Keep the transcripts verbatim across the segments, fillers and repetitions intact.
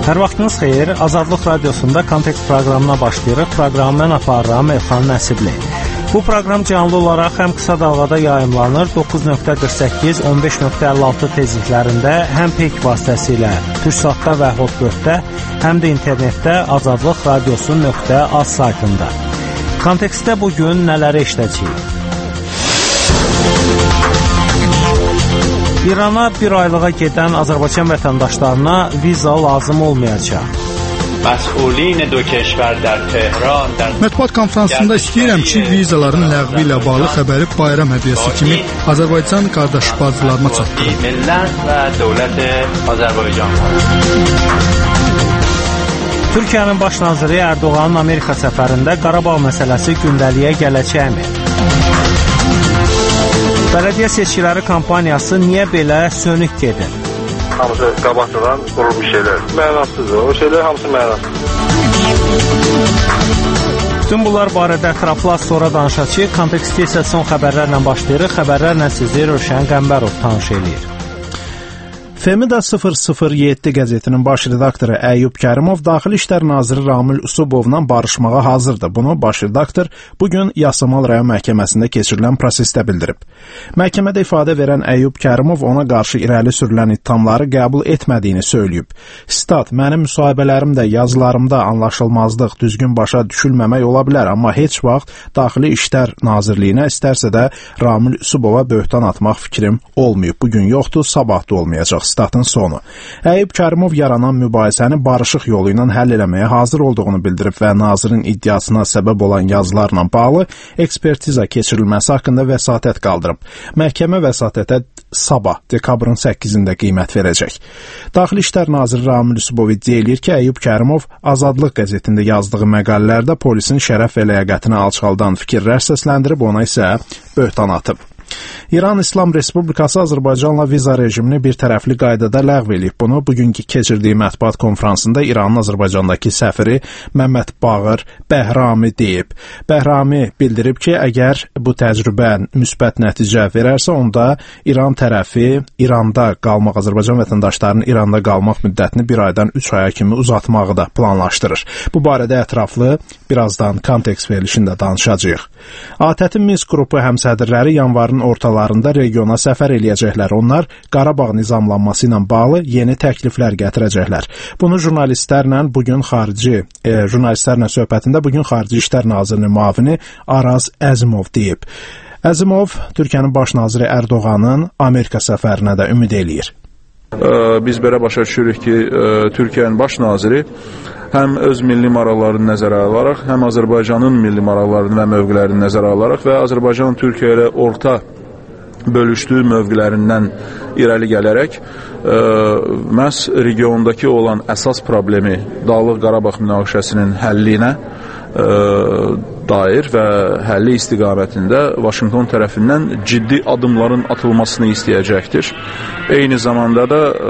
Hər vaxtınız xeyir, Azadlıq Radiosunda Kontekst proqramına başlayırıq. Proqramı mən aparıram Elxan Nəsibli. Bu proqram canlı olaraq həm qısa dalğada yayımlanır, doqquz nöqtə qırx səkkiz on beş nöqtə əlli altı tezliklərində, həm peyk vasitəsilə Türksatda və Hotbird-də, həm də internetdə azadlıq radiosu nöqtə az saytında. Kontekstdə bugün nələri işləyəcəyik? İrana bir aylığa gedən Azərbaycan vətəndaşlarına viza lazım olmayacaq. Məsulin dö keşvər در تهران در Mətbuat konfransında istəyirəm ki, vizaların ləğvi ilə bağlı xəbəri bayram hədiyyəsi kimi Azərbaycan qardaş bacılarıma çatdırım. Millət və dövlət Azərbaycan. Türkiyənin baş naziri Erdoğanın Amerika səfərində Qarabağ məsələsi gündəliyə gələcəkmi? Bələdiyyə seçkiləri kampaniyası niyə belə sönük gedir? Hamısı qabaqcadan qurulmuş şeylər. Mənasızdır. O şeylər hamısı mənasızdır. Bütün bunlar barədə ətraflı az sonra danışacağıq. Kontekstdə isə son xəbərlərlə başlayırıq. Xəbərlərlə sizi Rövşən Qəmbərov tanış eləyir. Femida sıfır sıfır yeddi qəzetinin baş redaktoru Əyyub Kərimov Daxili İşlər naziri Ramil Usubovla barışmağa hazırdır. Bunu baş redaktor bugün Yasamal rayon məhkəməsində keçirilən prosesdə bildirib. Məhkəmədə ifadə verən Əyyub Kərimov ona qarşı irəli sürülən ittihamları qəbul etmədiyini söyləyib. Stat, mənim müsahibələrimdə, yazılarımda anlaşılmazlıq, düzgün başa düşülməmək ola bilər, amma heç vaxt Daxili İşlər Nazirliyinə, istərsə də Ramil Usubova böhtan atmaq fikrim olmayıb. Bugün yoxdur, sabah da olmayacaq. Statın sonu. Əyyub Kərimov yaranan mübahisəni barışıq yolu ilə həll eləməyə hazır olduğunu bildirib və nazirin iddiasına səbəb olan yazılarla bağlı ekspertiza keçirilməsi haqqında vəsatət qaldırıb. Məhkəmə vəsatətə sabah, dekabrın səkkizində qiymət verəcək. Daxili İşlər naziri Ramil Usubov iddia eləyir ki, Əyyub Kərimov Azadlıq qəzetində yazdığı məqalələrdə polisin şərəf və ləyaqətini alçaldan fikirlər səsləndirib, ona isə böhtan atıb. İran İslam Respublikası Azərbaycanla viza rejimini bir tərəfli qaydada ləğv eləyib. Bunu bugünkü keçirdiyi mətbuat konfransında İranın Azərbaycandakı səfiri Məmməd Bağır Bəhrami deyib. Bəhrami bildirib ki, əgər bu təcrübə müsbət nəticə verərsə, onda İran tərəfi İranda qalmaq, Azərbaycan vətəndaşlarının İranda qalmaq müddətini bir aydan üç aya kimi uzatmağı da planlaşdırır. Bu barədə ətraflı birazdan kontekst verilişində danışacağıq. ATƏT-in Minsk qrupu həmsədrləri yanvarın ortalarında regiona səfər eləyəcəklər. Onlar Qarabağ nizamlanması ilə bağlı yeni təkliflər gətirəcəklər. Bunu jurnalistlərlə bugün xarici e, jurnalistlərlə söhbətində bugün Xarici İşlər Nazirinin müavini Araz Əzimov deyib. Əzimov Türkiyənin baş naziri Erdoğanın Amerika səfərinə də ümid eləyir. Biz belə başa düşürük ki, Türkiyənin baş naziri həm öz milli maraqlarını nəzərə alaraq, həm Azərbaycanın milli maraqlarını və mövqelərini nəzərə alaraq və Azərbaycanın Türkiyə ilə orta bölüşdüyü mövqelərindən irəli gələrək ə, məhz regiondakı olan əsas problemi Dağlıq Qarabağ münaqişəsinin həllinə ə, dair və həlli istiqamətində Vaşinqton tərəfindən ciddi adımların atılmasını istəyəcəkdir. Eyni zamanda da ə, ə,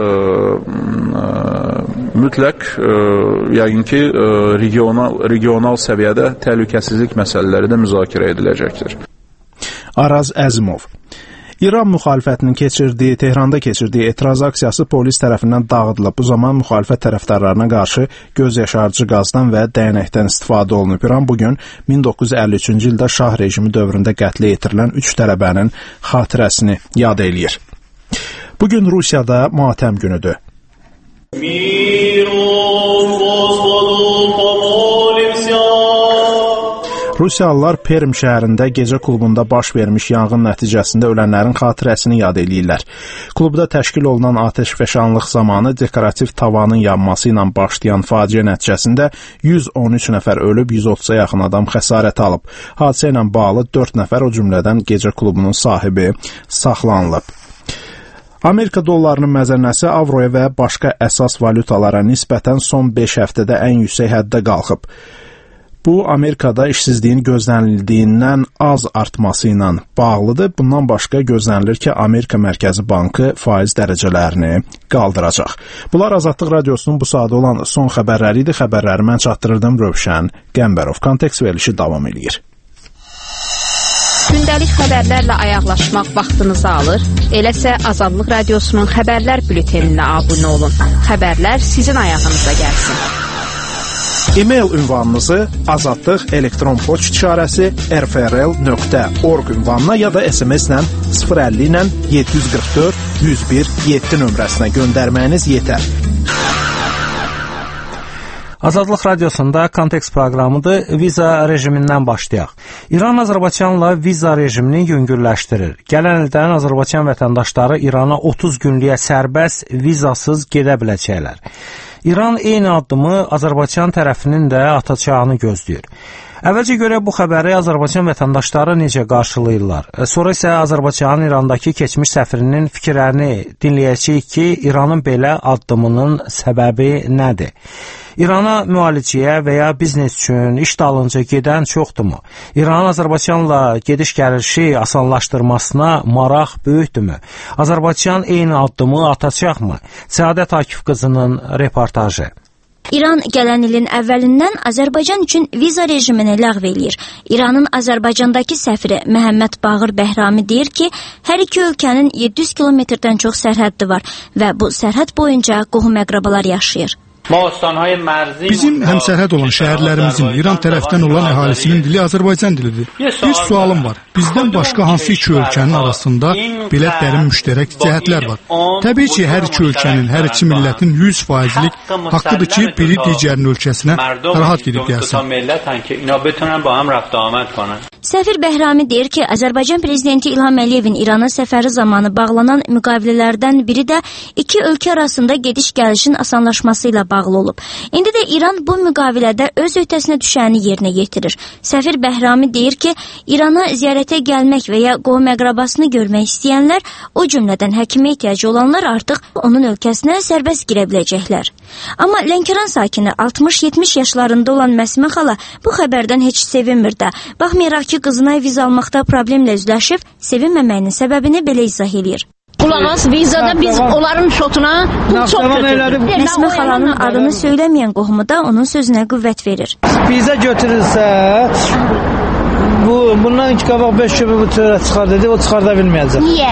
mütləq ə, yəqin ki, ə, regional, regional səviyyədə təhlükəsizlik məsələləri də müzakirə ediləcəkdir. Araz Əzimov. İran müxalifətinin keçirdiyi, Tehranda keçirdiyi etiraz aksiyası polis tərəfindən dağıdılıb. Bu zaman müxalifət tərəfdarlarına qarşı göz yaşarıcı qazdan və dəyənəkdən istifadə olunub. İran bugün min doqquz yüz əlli üçüncü ildə Şah rejimi dövründə qətlə yetirilən üç tələbənin xatirəsini yad eləyir. Bugün Rusiyada matəm günüdür. Rusiyalılar Perm şəhərində gecə klubunda baş vermiş yanğın nəticəsində ölənlərin xatirəsini yad eləyirlər. Klubda təşkil olunan atəşfəşanlıq zamanı dekorativ tavanın yanması ilə başlayan faciə nəticəsində yüz on üç nəfər ölüb, yüz otuza yaxın adam xəsarət alıb. Hadisə ilə bağlı dörd nəfər, o cümlədən gecə klubunun sahibi saxlanılıb. Amerika dollarının məzənnəsi avroya və başqa əsas valyutalara nisbətən son beş həftədə ən yüksək həddə qalxıb. Bu, Amerikada işsizliyin gözlənildiyindən az artması ilə bağlıdır. Bundan başqa gözlənilir ki, Amerika Mərkəzi Bankı faiz dərəcələrini qaldıracaq. Bunlar Azadlıq Radiosunun bu saatda olan son xəbərləri idi. Xəbərləri mən çatdırırdım, Rövşən Qəmbərov. Kontekst verilişi davam edir. Gündəlik xəbərlərlə ayaqlaşmaq vaxtınızı alır. Eləsə Azadlıq Radiosunun xəbərlər bülteninə abunə olun. Xəbərlər sizin ayağınıza gəlsin. E-mail ünvanınızı azadlıq elektron poçt işarəsi r f r l nöqtə org ünvanına ya da S M S-lə sıfır əlli ilə yeddi yüz qırx dörd yüz bir yeddi nömrəsinə göndərməyiniz yetər. Azadlıq Radiosunda Kontekst proqramıdır. Viza rejimindən başlayaq. İran Azərbaycanla viza rejimini yüngülləşdirir. Gələn ildən Azərbaycan vətəndaşları İrana otuz günlük sərbəst vizasız gedə biləcəklər. İran eyni addımı Azərbaycan tərəfinin də atacağını gözləyir. Əvvəlcə görə bu xəbəri Azərbaycan vətəndaşları necə qarşılayırlar? Sonra isə Azərbaycanın İrandakı keçmiş səfirinin fikirlərini dinləyəcəyik ki, İranın belə addımının səbəbi nədir? İrana müalicəyə və ya biznes üçün iş dalınca gedən çoxdurmu? İranın Azərbaycanla gediş-gəlişi asanlaşdırmasına maraq böyükdürmü? Azərbaycan eyni addımı atacaqmı? Səadət Akif qızının reportajı. İran gələn ilin əvvəlindən Azərbaycan üçün viza rejimini ləğv eləyir. İranın Azərbaycandakı səfiri Məhəmməd Baqır Bəhrami deyir ki, hər iki ölkənin yeddi yüz kilometrdən çox sərhəddi var və bu sərhəd boyunca qohum-əqrabalar yaşayır. Bizim həmsərhəd olan şəhərlərimizin İran tərəfdən olan əhalisinin dili Azərbaycan dilidir. Bir sualım var. Bizdən başqa hansı iki ölkənin arasında belə dərin müştərək cəhətlər var? Təbii ki, hər iki ölkənin, hər iki millətin yüz faizlik haqqıdır ki, biri digərinin ölkəsinə rahat gedib gəlsin. Səfir Bəhrami deyir ki, Azərbaycan prezidenti İlham Əliyevin İrana səfəri zamanı bağlanan müqavilələrdən biri də iki ölkə arasında gediş-gəlişin asanlaşması ilə bağlı olub. İndi də İran bu müqavilədə öz öhdəsinə düşəni yerinə yetirir. Səfir Bəhrami deyir ki, İrana ziyarətə gəlmək və ya qohum-əqrabasını görmək istəyənlər, o cümlədən həkimə ehtiyacı olanlar artıq onun ölkəsinə sərbəst girə biləcəklər. Amma Lənkəran sakini altmış yetmiş yaşlarında olan Məsmə xala bu xəbərdən heç sevinmir də. Baxmayaraq ki, qızına viza almaqda problemlə üzləşib, sevinməməyinin səbəbini belə izah edir. Qulağız vizada biz onların şotuna pul çox götürdük. Məsmə xalanın adını söyləməyən qohumu da onun sözünə qüvvət verir. Viza götürülsə, bu bundan iki qabaq beş köpü bu törə çıxar dedi, o çıxarda bilməyəcək. Niyə?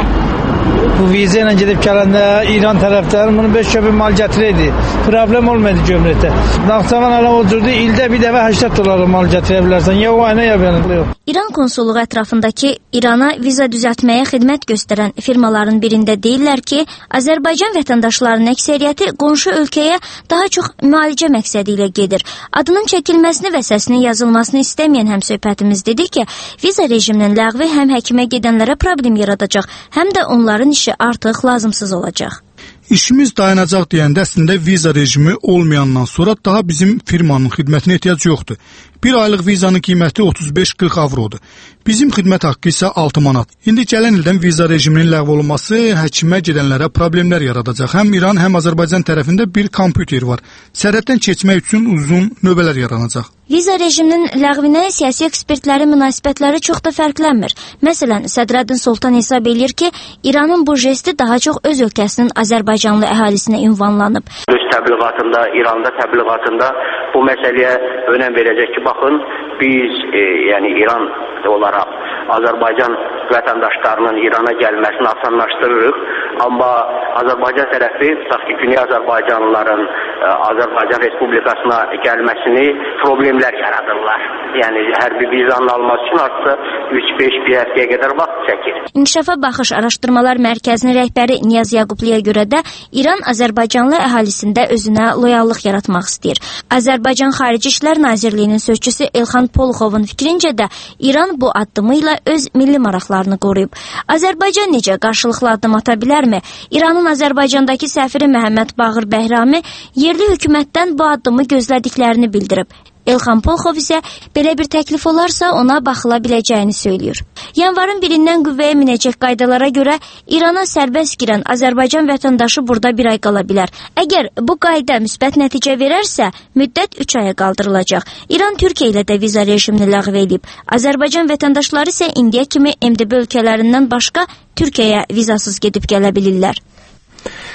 Bu viza ilə gedib gələndə İran tərəfləri bunu beş köpü mal gətirəydi. Problem olmadı gömrəkdə. Naxçıvan ala oturdu, ildə bir dəfə səksən dollar mal gətirə bilərsən. Ya o aynə ya belə. İran konsulluğu ətrafındakı İrana viza düzəltməyə xidmət göstərən firmaların birində deyirlər ki, Azərbaycan vətəndaşlarının əksəriyyəti qonşu ölkəyə daha çox müalicə məqsədi ilə gedir. Adının çəkilməsini və səsinin yazılmasını istəməyən həmsöhbətimiz dedi ki, viza rejiminin ləğvi həm həkimə gedənlərə problem yaradacaq, həm də onların işi artıq lazımsız olacaq. İşimiz dayanacaq deyəndə əslində viza rejimi olmayandan sonra daha bizim firmanın xidmətinə ehtiyac yoxdur. Bir aylıq vizanın qiyməti otuz beş qırx avrodur. Bizim xidmət haqqı isə altı manat. İndi gələn ildən viza rejiminin ləğv olunması həkimə gedənlərə problemlər yaradacaq. Həm İran, həm Azərbaycan tərəfində bir kompüter var. Sərhəddən keçmək üçün uzun növbələr yaranacaq. Viza rejiminin ləğvinə siyasi ekspertlərin münasibətləri çox da fərqlənmir. Məsələn, Sədrəddin Soltan hesab edir ki, İranın bu jesti daha çox öz ölkəsinin Azərbaycanlı əhalisinə ünvanlanıb. Öz təbliğatında, İranda təbliğatında bu məsələyə önəm verəcək ki, baxın, biz e, yəni İran olaraq Azərbaycan vətəndaşlarının İrana gəlməsini asanlaşdırırıq. Amma Azərbaycan tərəfi, tutaq ki, Güney Azərbaycanlıların e, Azərbaycan Respublikasına gəlməsini problemlər yaradırlar. Yəni hər bir vizanın alması üçün artıq üç beş bir həftəyə qədər vaxt çəkir. İnkişafa Baxış Araşdırmalar Mərkəzinin rəhbəri Niyaz Yaqubluya görə də İran Azərbaycanlı əhalisində özünə loyallıq yaratmaq istəyir. Azərbaycan Xarici İşlər Nazirliyinin sözçüsü Elxan Poluxovun fikrincə də İran bu addımı ilə öz milli maraqlarını qoruyub. Azərbaycan necə qarşılıqlı addım ata bilərmi? İranın Azərbaycandakı səfiri Məhəmməd Baqır Bəhrami yerli hökumətdən bu addımı gözlədiklərini bildirib. Elxan Poluxov isə belə bir təklif olarsa ona baxıla biləcəyini söylüyor. Yanvarın birindən qüvvəyə minəcək qaydalara görə İrana sərbəst girən Azərbaycan vətəndaşı burada bir ay qala bilər. Əgər bu qayda müsbət nəticə verərsə, müddət üç aya qaldırılacaq. İran Türkiyə ilə də viza rejimini ləğv edib. Azərbaycan vətəndaşları isə indiyə kimi M D B ölkələrindən başqa Türkiyəyə vizasız gedib gələ bilirlər.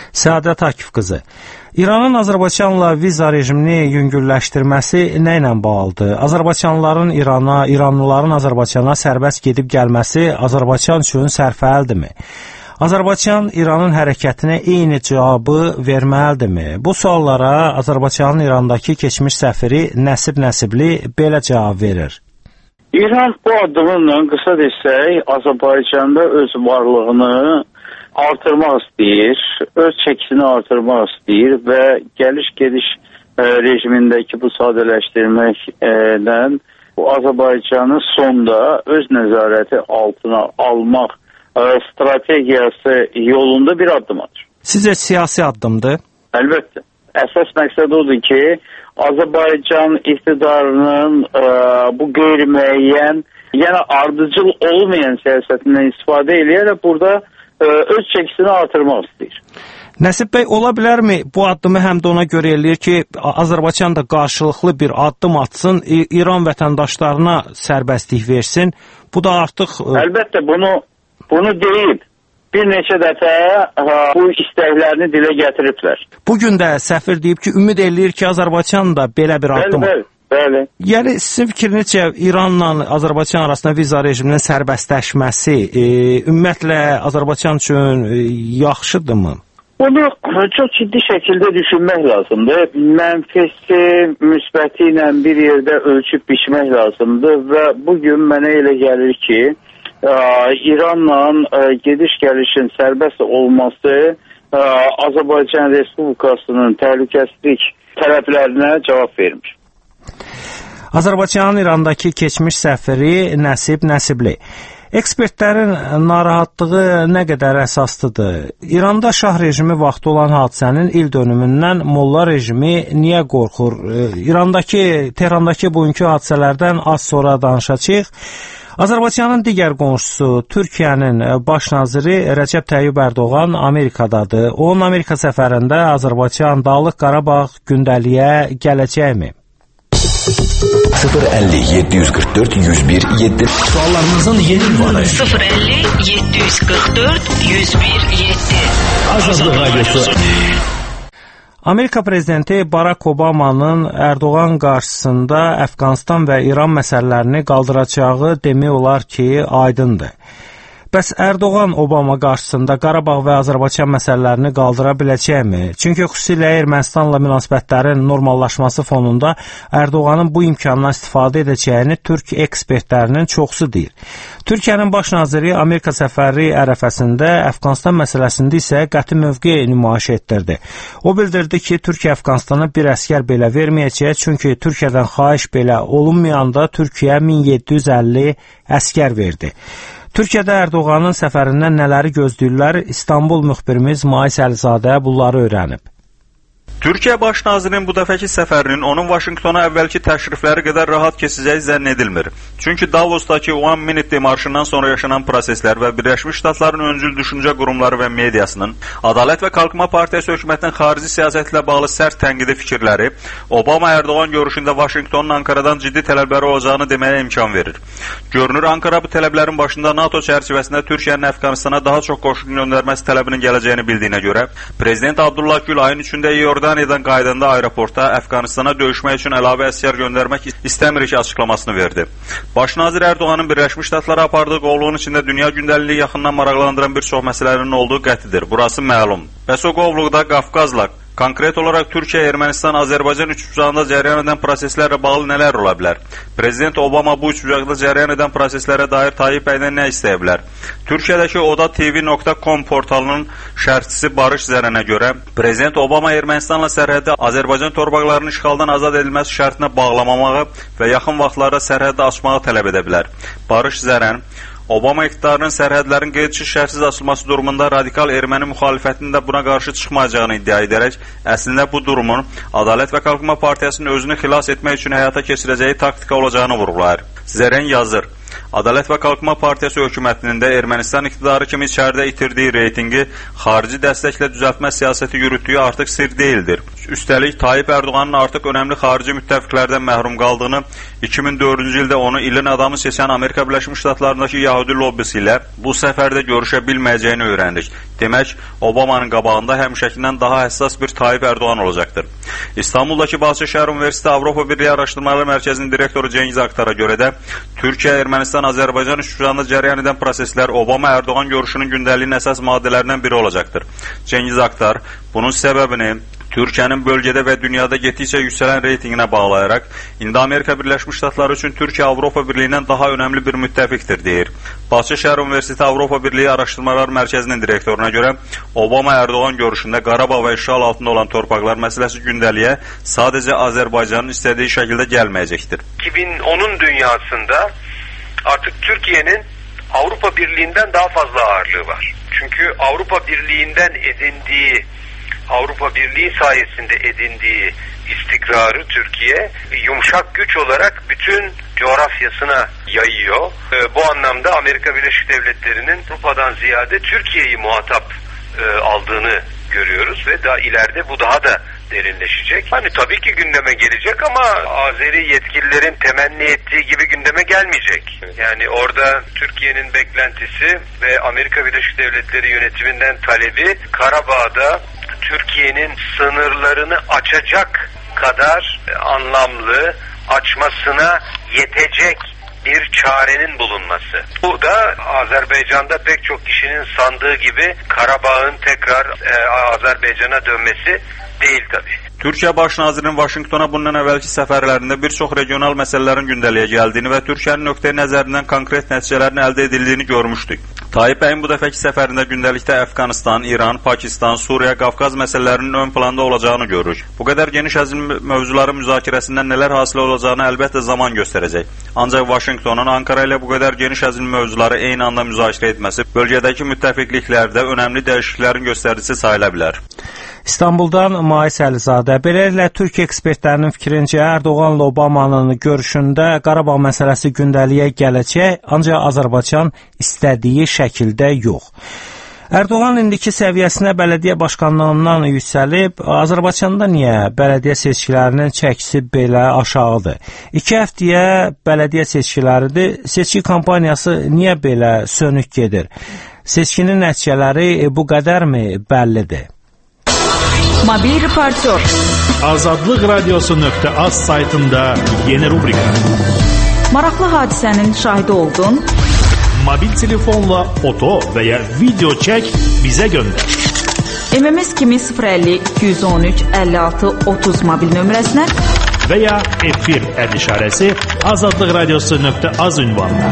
Səadət Akif qızı, İranın Azərbaycanla viza rejimini yüngülləşdirməsi nə ilə bağlıdır? Azərbaycanlıların İrana, İranlıların Azərbaycana sərbəst gedib gəlməsi Azərbaycan üçün sərfəlidirmi? Azərbaycan İranın hərəkətinə eyni cavabı verməlidirmi? Bu suallara Azərbaycanın İrandakı keçmiş səfiri Nəsib Nəsibli belə cavab verir. İran bu addımınla qısa desək, Azərbaycanda öz varlığını artırmaq istəyir, öz çəkisini artırmaq istəyir və gəliş-gediş e, rejimindəki bu sadələşdirməklə bu Azərbaycanı sonda öz nəzarəti altına almaq e, strategiyası yolunda bir addımdır. Sizcə siyasi addımdır? Əlbəttə. Əsas məqsəd odur ki, Azərbaycan iqtidarının e, bu qeyri-müəyyən, yəni ardıcıl olmayan siyasətindən istifadə edərək burada öz çəkisini artırmaq istəyir. Nəsib bəy, ola bilərmi bu addımı həm də ona görə eləyir ki, Azərbaycan da qarşılıqlı bir addım atsın, İran vətəndaşlarına sərbəstlik versin? Bu da artıq... Əlbəttə, bunu, bunu deyib. Bir neçə dəfə bu istəklərini dilə gətiriblər. Bugün də səfir deyib ki, ümid eləyir ki, Azərbaycan da belə bir addım... Bəli, bəli. Bəli. Yəni sizin fikrinizcə İranla Azərbaycan arasında viza rejiminin sərbəstləşməsi e, ümumiyyətlə Azərbaycan üçün e, yaxşıdırmı? Bunu çox ciddi şəkildə düşünmək lazımdır. Mənfisi, müsbəti ilə bir yerdə ölçüb biçmək lazımdır və bugün mənə elə gəlir ki, e, İranla e, gediş-gəlişin sərbəst olması e, Azərbaycan Respublikasının təhlükəsizlik tələblərinə cavab vermir. Azərbaycanın İrandakı keçmiş səfiri Nəsib Nəsibli. Ekspertlərin narahatlığı nə qədər əsaslıdır? İranda şah rejimi vaxtı olan hadisənin il dönümündən molla rejimi niyə qorxur? İrandakı, Tehrandakı bugünkü hadisələrdən az sonra danışacağıq. Azərbaycanın digər qonşusu Türkiyənin baş naziri Rəcəb Təyyib Ərdoğan Amerikadadır. Onun Amerika səfərində Azərbaycan Dağlıq Qarabağ gündəliyə gələcəkmi? sıfır əlli yeddi yüz qırx dörd yüz bir yeddi Suallarınızın yeni ünvanı sıfır əlli yeddi yüz qırx dörd yüz bir yeddi Azadlıq Radyosu. Amerika prezidenti Barack Obama'nın Ərdoğan qarşısında Əfqanistan və İran məsələlərini qaldıracağı demək olar ki, aydındır. Bəs Ərdoğan Obama qarşısında Qarabağ və Azərbaycan məsələlərini qaldıra biləcəkmi? Çünki xüsusilə Ermənistanla münasibətlərin normallaşması fonunda Ərdoğanın bu imkandan istifadə edəcəyini türk ekspertlərinin çoxsu deyir. Türkiyənin baş naziri Amerika səfəri ərəfəsində Əfqanistan məsələsində isə qəti mövqe nümayiş etdirdi. O bildirdi ki, Türkiyə Əfqanistana bir əskər belə verməyəcək, çünki Türkiyədən xahiş belə olunmayanda Türkiyə min yeddi yüz əlli əskər verdi. Türkiyədə Ərdoğanın səfərindən nələri gözləyirlər? İstanbul müxbirimiz Mais Əlizadə bunları öyrənib. Türkiyə baş nazirinin bu dəfəki səfərinin onun Vaşinqtona əvvəlki təşrifləri qədər rahat keçəcəyi zənn edilmir. Çünki Davosdakı One Minute demarşından sonra yaşanan proseslər və Birləşmiş Ştatların öncül düşüncə qurumları və mediasının Ədalət və Qalxınma Partiyası hökumətinin xarici siyasətlə bağlı sərt tənqidi fikirləri Obama-Ərdoğan görüşündə Vaşinqtonun Ankaradan ciddi tələbləri olacağını deməyə imkan verir. Görünür, Ankara bu tələblərin başında NATO çərçivəsində Türkiyənin Əfqanistana daha çox qoşun göndərməsi tələbinin gələcəyini bildiyinə görə, Prezident Abdullah Gül ayın üçündə Yordaniyadan qaydanda aeroporta Əfqanistana döyüşmək üçün əlavə əsgər göndərmək istəmirik açıqlamasını verdi. Baş nazir Ərdoğanın Birləşmiş Ştatlara apardığı qovluğun içində dünya gündəliyini yaxından maraqlandıran bir çox məsələnin olduğu qətidir. Burası məlum. Bəs o qovluqda Qafqazla, konkret olaraq Türkiyə, Ermənistan, Azərbaycan üçbucağında cərəyan edən proseslərlə bağlı nələr ola bilər? Prezident Obama bu üçbucaqda cərəyan edən proseslərə dair Tayyip bəydən nə istəyə bilər? Türkiyədəki oda t v nöqtə com portalının şərhçisi Barış Zərənə görə, Prezident Obama Ermənistanla sərhəddə Azərbaycan torpaqlarının işğaldan azad edilməsi şərtinə bağlamamağı və yaxın vaxtlarda sərhəddə açmağı tələb edə bilər. Barış Zərən, Obama iqtidarının sərhədlərin qeyd-şiş şərtsiz açılması durumunda radikal erməni müxalifətinin də buna qarşı çıxmayacağını iddia edərək, əslində bu durumun Ədalət və Qalxınma Partiyasının özünü xilas etmək üçün həyata keçirəcəyi taktika olacağını vurğulayır. Zərən yazır. Ədalət və Qalxınma Partiyası hökumətinin də Ermənistan iqtidarı kimi içəridə itirdiyi reytingi xarici dəstəklə düzəltmə siyasəti yürütdüyü artıq sir deyildir. Üstəlik Tayyip Erdoğanın artıq önəmli xarici müttəfiqlərdən məhrum qaldığını, iki min dördüncü ildə onu ilin adamı seçən Amerika Birləşmiş Ştatlarındakı Yahudi lobbisi ilə bu səfərdə görüşə bilməyəcəyini öyrəndik. Demək, Obamanın qabağında həmişəkindən daha həssas bir Tayyip Erdoğan olacaqdır. İstanbuldakı Bahçe Şəhər Universiteti Avropa Birliyi Araşdırmaları Mərkəzinin direktoru Cengiz Aktara görə də Türkiyə, Ermənistan, Azərbaycan üçbucağında cərəyan edən proseslər Obama-Erdoğan görüşünün gündəliyinin əsas maddələrindən biri olacaqdır. Cengiz Aktar bunun səbəbini Türkiyənin bölgədə və dünyada getdikcə yüksələn reytinginə bağlayaraq, indi Amerika Birləşmiş Ştatları üçün Türkiyə Avropa Birliyindən daha önəmli bir müttəfiqdir, deyir. Bahçe Şəhər Universiteti Avropa Birliyi Araşdırmalar Mərkəzinin direktoruna görə Obama-Erdoğan görüşündə Qarabağ və işğal altında olan torpaqlar məsələsi gündəliyə sadəcə Azərbaycanın istədiyi şəkildə gəlməyəcəkdir. iki bin onun dünyasında artık Türkiye'nin Avrupa Birliği'nden daha fazla ağırlığı var. Çünkü Avrupa Birliği'nden edindiği, Avrupa Birliği sayesinde edindiği istikrarı Türkiye yumuşak güç olarak bütün coğrafyasına yayıyor. E, bu anlamda Amerika Birleşik Devletleri'nin Avrupa'dan ziyade Türkiye'yi muhatap e, aldığını görüyoruz ve daha ileride bu daha da derinleşecek. Hani tabii ki gündeme gelecek ama Azeri yetkililerin temenni ettiği gibi gündeme gelmeyecek. Yani orada Türkiye'nin beklentisi ve Amerika Birleşik Devletleri yönetiminden talebi Karabağ'da Türkiye'nin sınırlarını açacak kadar anlamlı, açmasına yetecek bir çarenin bulunması. Bu da Azerbaycan'da pek çok kişinin sandığı gibi Karabağ'ın tekrar e, Azerbaycan'a dönmesi değil tabii. Türkiyə Baş nazirinin Vaşinqtona bundan əvvəlki səfərlərində bir çox regional məsələlərin gündəliyə gəldiyini və Türkiyənin nöqteyi nəzərindən konkret nəticələrin əldə edildiyini görmüşdük. Tayyip bəyin bu dəfəki səfərində gündəlikdə Əfqanistan, İran, Pakistan, Suriya, Qafqaz məsələlərinin ön planda olacağını görürük. Bu qədər geniş həzm mövzuların müzakirəsindən nələr hasil olacağını əlbəttə zaman göstərəcək. Ancaq Vaşinqtonun Ankara ilə bu qədər geniş həzm mövzuları eyni anda müzakirə etməsi bölgədəki müttəfiqliklərdə önəmli dəyişikliklərin göstəricisi sayıla bilər. İstanbuldan Mais Əlizadə. Beləliklə, Türkiyə ekspertlərinin fikrincə Erdoğanla Obamanın görüşündə Qarabağ məsələsi gündəliyə gələcək, ancaq Azərbaycan istədiyi şəkildə yox. Erdoğan indiki səviyyəsinə bələdiyyə başqanlığından yüksəlib, Azərbaycanda niyə bələdiyyə seçkilərinin çəkisi belə aşağıdır? İki həftəyə bələdiyyə seçkiləridir, seçki kampaniyası niyə belə sönük gedir? Seçkinin nəticələri bu qədərmi bəllidir? Mobil reportör. Azadlıq radiosu nöqtə az saytında yeni rubrika. Maraqlı hadisənin şahidi oldun. Mobil telefonla foto və ya video çək, bizə göndər. M M S kimi sıfır əlli iki yüz on üç əlli altı otuz mobil nömrəsinə və ya efir əd işarəsi azadlıq radiosu nöqtə az ünvanına.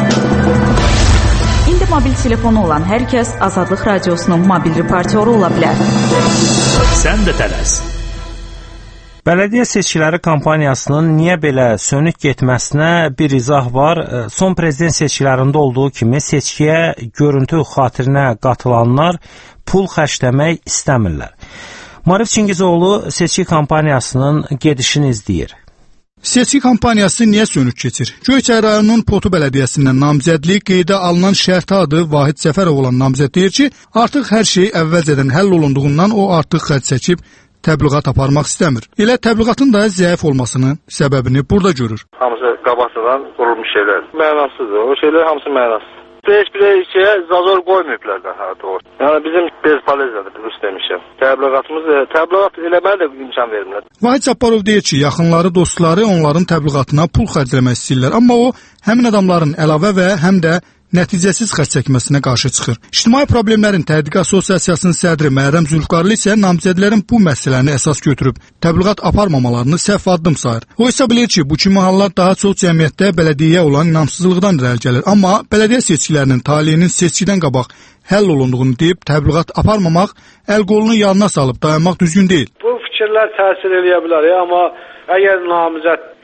İndi mobil telefonu olan hər kəs Azadlıq radiosunun mobil reportyoru ola bilər. Sən də tələs. Bələdiyyə seçkiləri kampaniyasının niyə belə sönük getməsinə bir izah var. Son prezident seçkilərində olduğu kimi seçkiyə görüntü xatirinə qatılanlar pul xərcləmək istəmirlər. Marif Çingizoğlu seçki kampaniyasının gedişini izləyir. Seçki kampaniyası niyə sönük keçir? Göyçay rayonunun Potu bələdiyyəsindən namizədliyi qeydə alınan şərti adı Vahid Səfərov olan namizəd deyir ki, artıq hər şey əvvəlcədən həll olunduğundan o artıq xərc çəkib təbliğat aparmaq istəmir. Elə təbliğatın da zəif olmasının səbəbini burada görür. Hamısı qabaqcadan qurulmuş şeylər. Mənasızdır. O şeylər hamısı mənasız. Heç bir şeyə zazor qoymayıblar da, hə, doğru. Yəni bizim bezpalezadır, düz demişəm. Təbliğatımız, təbliğat eləməyə də imkan vermirlər. Vahid Səfərov deyir ki, yaxınları, dostları onların təbliğatına pul xərcləmək istəyirlər, amma o həmin adamların əlavə və həm də nəticəsiz xərc çəkməsinə qarşı çıxır. İctimai Problemlərin Tədqiqat Assosiasiyasının sədri Məhərrəm Zülfqarlı isə namizədlərin bu məsələni əsas götürüb təbliğat aparmamalarını səhv addım sayır. O isə bilir ki, bu kimi hallar daha çox cəmiyyətdə bələdiyyəyə olan inamsızlıqdan irəli gəlir. Amma bələdiyyə seçkilərinin taleyinin seçkidən qabaq həll olunduğunu deyib təbliğat aparmamaq, əl qolunu yanına salıb dayanmaq düzgün deyil. Bu fikirlər təsir edə bilər, amma əgər namizəd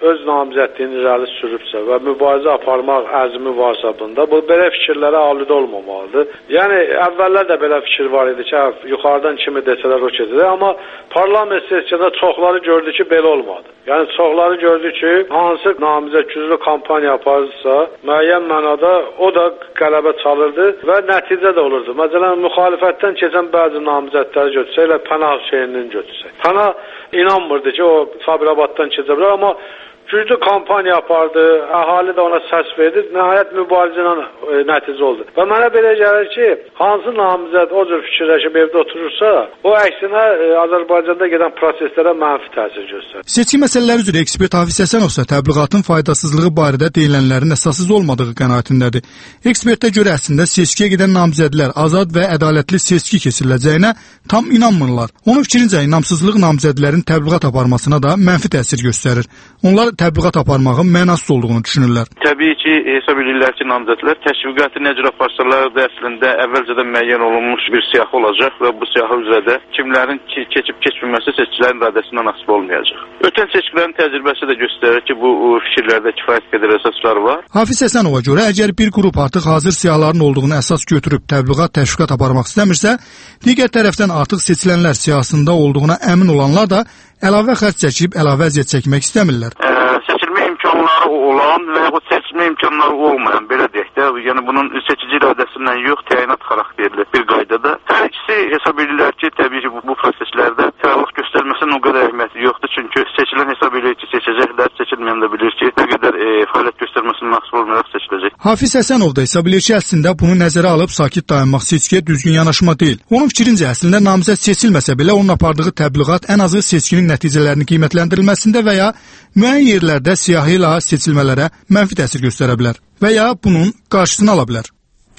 öz namizədliyini irəli sürübsə və mübarizə aparmaq əzmi varsa bunda, bu belə fikirlərə aludə olmamalıdır. Yəni əvvəllər də belə fikir var idi ki, yuxarıdan kimi desələr o keçəcək, amma parlament sessiyasında çoxları gördü ki, belə olmadı. Yəni çoxları gördü ki, hansı namizəd güclü kampaniya aparırsa, müəyyən mənada o da qələbə çalırdı və nəticə də olurdu. Məsələn, müxalifətdən keçən bəzi namizədləri götürsək, elə Pənah Hüseynini götürsək. Pənah inanmırdı ki, o Sabirabaddan keçə bilər, amma güclü kampaniya apardı, əhali də ona səs verdi, nəhayət mübarizə ilə e, nəticə oldu. Və mənə belə gəlir ki, hansı namizəd o cür fikirləşib evdə oturursa, o əksinə e, Azərbaycanda gedən proseslərə mənfi təsir göstərir. Seçki məsələləri üzrə ekspert Hafiz Həsənov isə təbliğatın faydasızlığı barədə deyilənlərin əsassız olmadığı qənaətindədir. Ekspertə görə əslində seçkiyə gedən namizədlər azad və ədalətli seçki keçiriləcəyinə tam inanmırlar. Onun fikrincə inamsızlıq namizədlərin təbliğat aparmasına da mənfi təsir göstərir. Onlar təbliğat aparmağın mənasız olduğunu düşünürlər. Təbii ki, hesab edirlər ki, namizədlər təşviqatı nə cür aparsalar da əslində əvvəlcədən müəyyən olunmuş bir siyahı olacaq və bu siyahı üzrə də kimlərin ki, keçib keçməməsi seçkilərin iradəsindən asılı olmayacaq. Ötən seçkilərin təcrübəsi də göstərir ki, bu fikirlərdə kifayət qədər əsaslar var. Hafiz Həsənova görə əgər bir qrup artıq hazır siyahıların olduğunu əsas götürüb təbliğat, təşviqat aparmaq istəmirsə, digər tərəfdən artıq seçilənlər siyasında olduğuna əmin olanlar da əlavə xərc çəkib əlavə əziyyət çəkmək istəmirlər. Ə, seçilmə imkanları olan və yaxud seçilmə imkanları olmayan, belə deyək də, yəni bunun seçici iradəsindən yox, təyinat xarakterli bir qaydada. Hər ikisi hesab edirlər ki, təbii ki, bu, bu proseslərdə fəallıq göstərməsinin o qədər əhəmiyyəti yoxdur, çünki seçilən hesab edir ki, seçəcəklər, seçilməyən də bilir ki, nə qədər e, fəaliyyət göstərməsinin asılı olmayaraq seçiləcək. Hafiz Həsənov da hesab edir ki, əslində bunu nəzərə alıb sakit dayanmaq seçkiyə düzgün yanaşma deyil. Onun fikrincə əslində namizəd seçilməsə belə onun apardığı təbliğat ən azı seçkinin nəticələrinin qiymətləndirilməsində və ya müəyyən yerlərdə siyahı ilə seçilmələrə mənfi təsir göstərə bilər və ya bunun qarşısını ala bilər.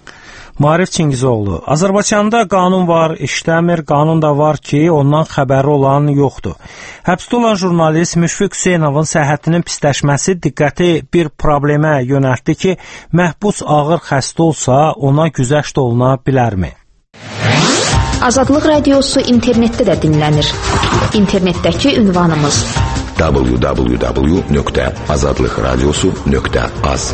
Maarif Çingizoğlu, Azərbaycanda qanun var, işləmir, qanun da var ki, ondan xəbəri olan yoxdur. Həbsdə olan jurnalist Müşfiq Hüseynovun səhhətinin pisləşməsi diqqəti bir problemə yönəltdi ki, məhbus ağır xəstə olsa ona güzəşt oluna bilərmi? Azadlıq radiosu internetdə də dinlənir. İnternetdəki ünvanımız w w w nöqtə azadlıq radiosu nöqtə az.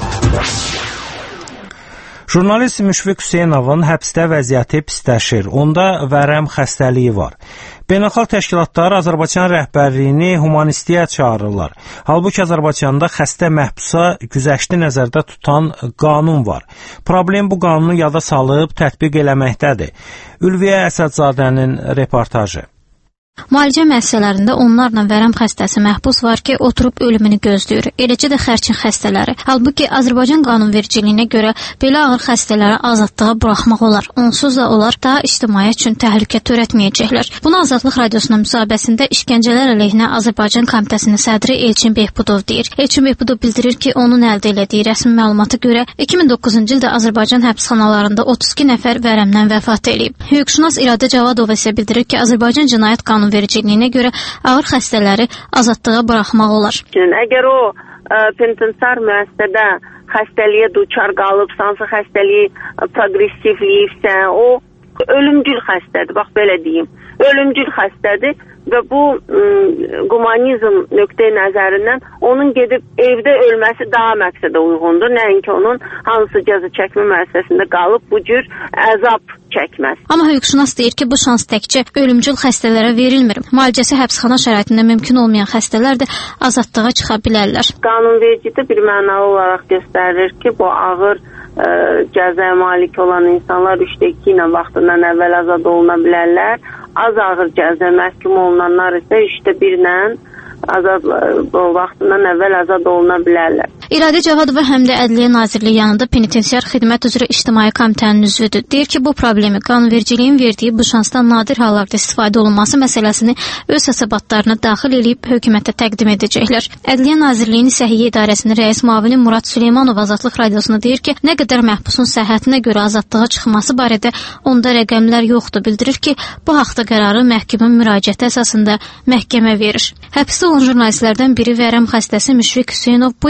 Jurnalist Müşfiq Hüseynovun həbsdə vəziyyəti pisləşir. Onda vərəm xəstəliyi var. Beynəlxalq təşkilatlar Azərbaycan rəhbərliyini humanistliyə çağırırlar. Halbuki Azərbaycanda xəstə məhbusa güzəşti nəzərdə tutan qanun var. Problem bu qanunu yada salıb tətbiq eləməkdədir. Ülviyə Əsədzadənin reportajı. Müalicə müəssisələrində onlarla vərəm xəstəsi məhbus var ki, oturub ölümünü gözləyir. Eləcə də xərçin xəstələri. Halbuki Azərbaycan qanunvericiliyinə görə belə ağır xəstələri azadlığa buraxmaq olar. Onsuz da onlar daha ictimaiyyət üçün təhlükə törətməyəcəklər. Bunu Azadlıq radiosuna müsahibəsində işgəncələr əleyhinə Azərbaycan komitəsinin sədri Elçin Behbudov deyir. Elçin Behbudov bildirir ki, onun əldə elədiyi rəsmi məlumata görə iki min doqquzuncu ildə Azərbaycan həbsxanalarında otuz iki nəfər vərəmdən vəfat edib. Hüquqşünas İradə Cavadova isə bildirir ki, Azərbaycan cinayət qanunu vericiliyinə görə ağır xəstələri azadlığa buraxmaq olar. Əgər o ə, penitensiar müəssisədə xəstəliyə duçar qalıbsansa, xəstəliyi progressivliyibsə, o ölümcül xəstədir, bax belə deyim. Ölümcül xəstədir və bu ə, humanizm nöqteyi nəzərindən onun gedib evdə ölməsi daha məqsədə uyğundur. Nəinki onun hansı cəza çəkmə müəssisəsində qalıb bu cür əzab çəkməz. Amma hüquqşünas deyir ki, bu şans təkcə ölümcül xəstələrə verilmir. Müalicəsi həbsxana şəraitində mümkün olmayan xəstələr də azadlığa çıxa bilərlər. Qanunvericidə bir mənalı olaraq göstərir ki, bu ağır ə, cəzaya malik olan insanlar üçdə iki ilə vaxtından əvvəl azad oluna bilərlər. Az ağır cəza məhkum olunanlar isə üçdə bir ilə azad vaxtından əvvəl azad oluna bilərlər. İradə Cavadova həm də Ədliyyə Nazirliyi yanında penitensiar xidmət üzrə ictimai komitənin üzvüdür. Deyir ki, bu problemi qanunvericiliyin verdiyi bu şansdan nadir hallarda istifadə olunması məsələsini öz hesabatlarına daxil edib hökumətə təqdim edəcəklər. Ədliyyə Nazirliyinin Səhiyyə İdarəsinin rəis müavini Murad Süleymanov Azadlıq radiosuna deyir ki, nə qədər məhbusun səhhətinə görə azadlığa çıxması barədə onda rəqəmlər yoxdur. Bildirir ki, bu haqda qərarı məhkumun müraciəti əsasında məhkəmə verir. Həbsdə olan jurnalistlərdən biri vərəm xəstəsi Müşfiq Hüseynov bu ilin mayında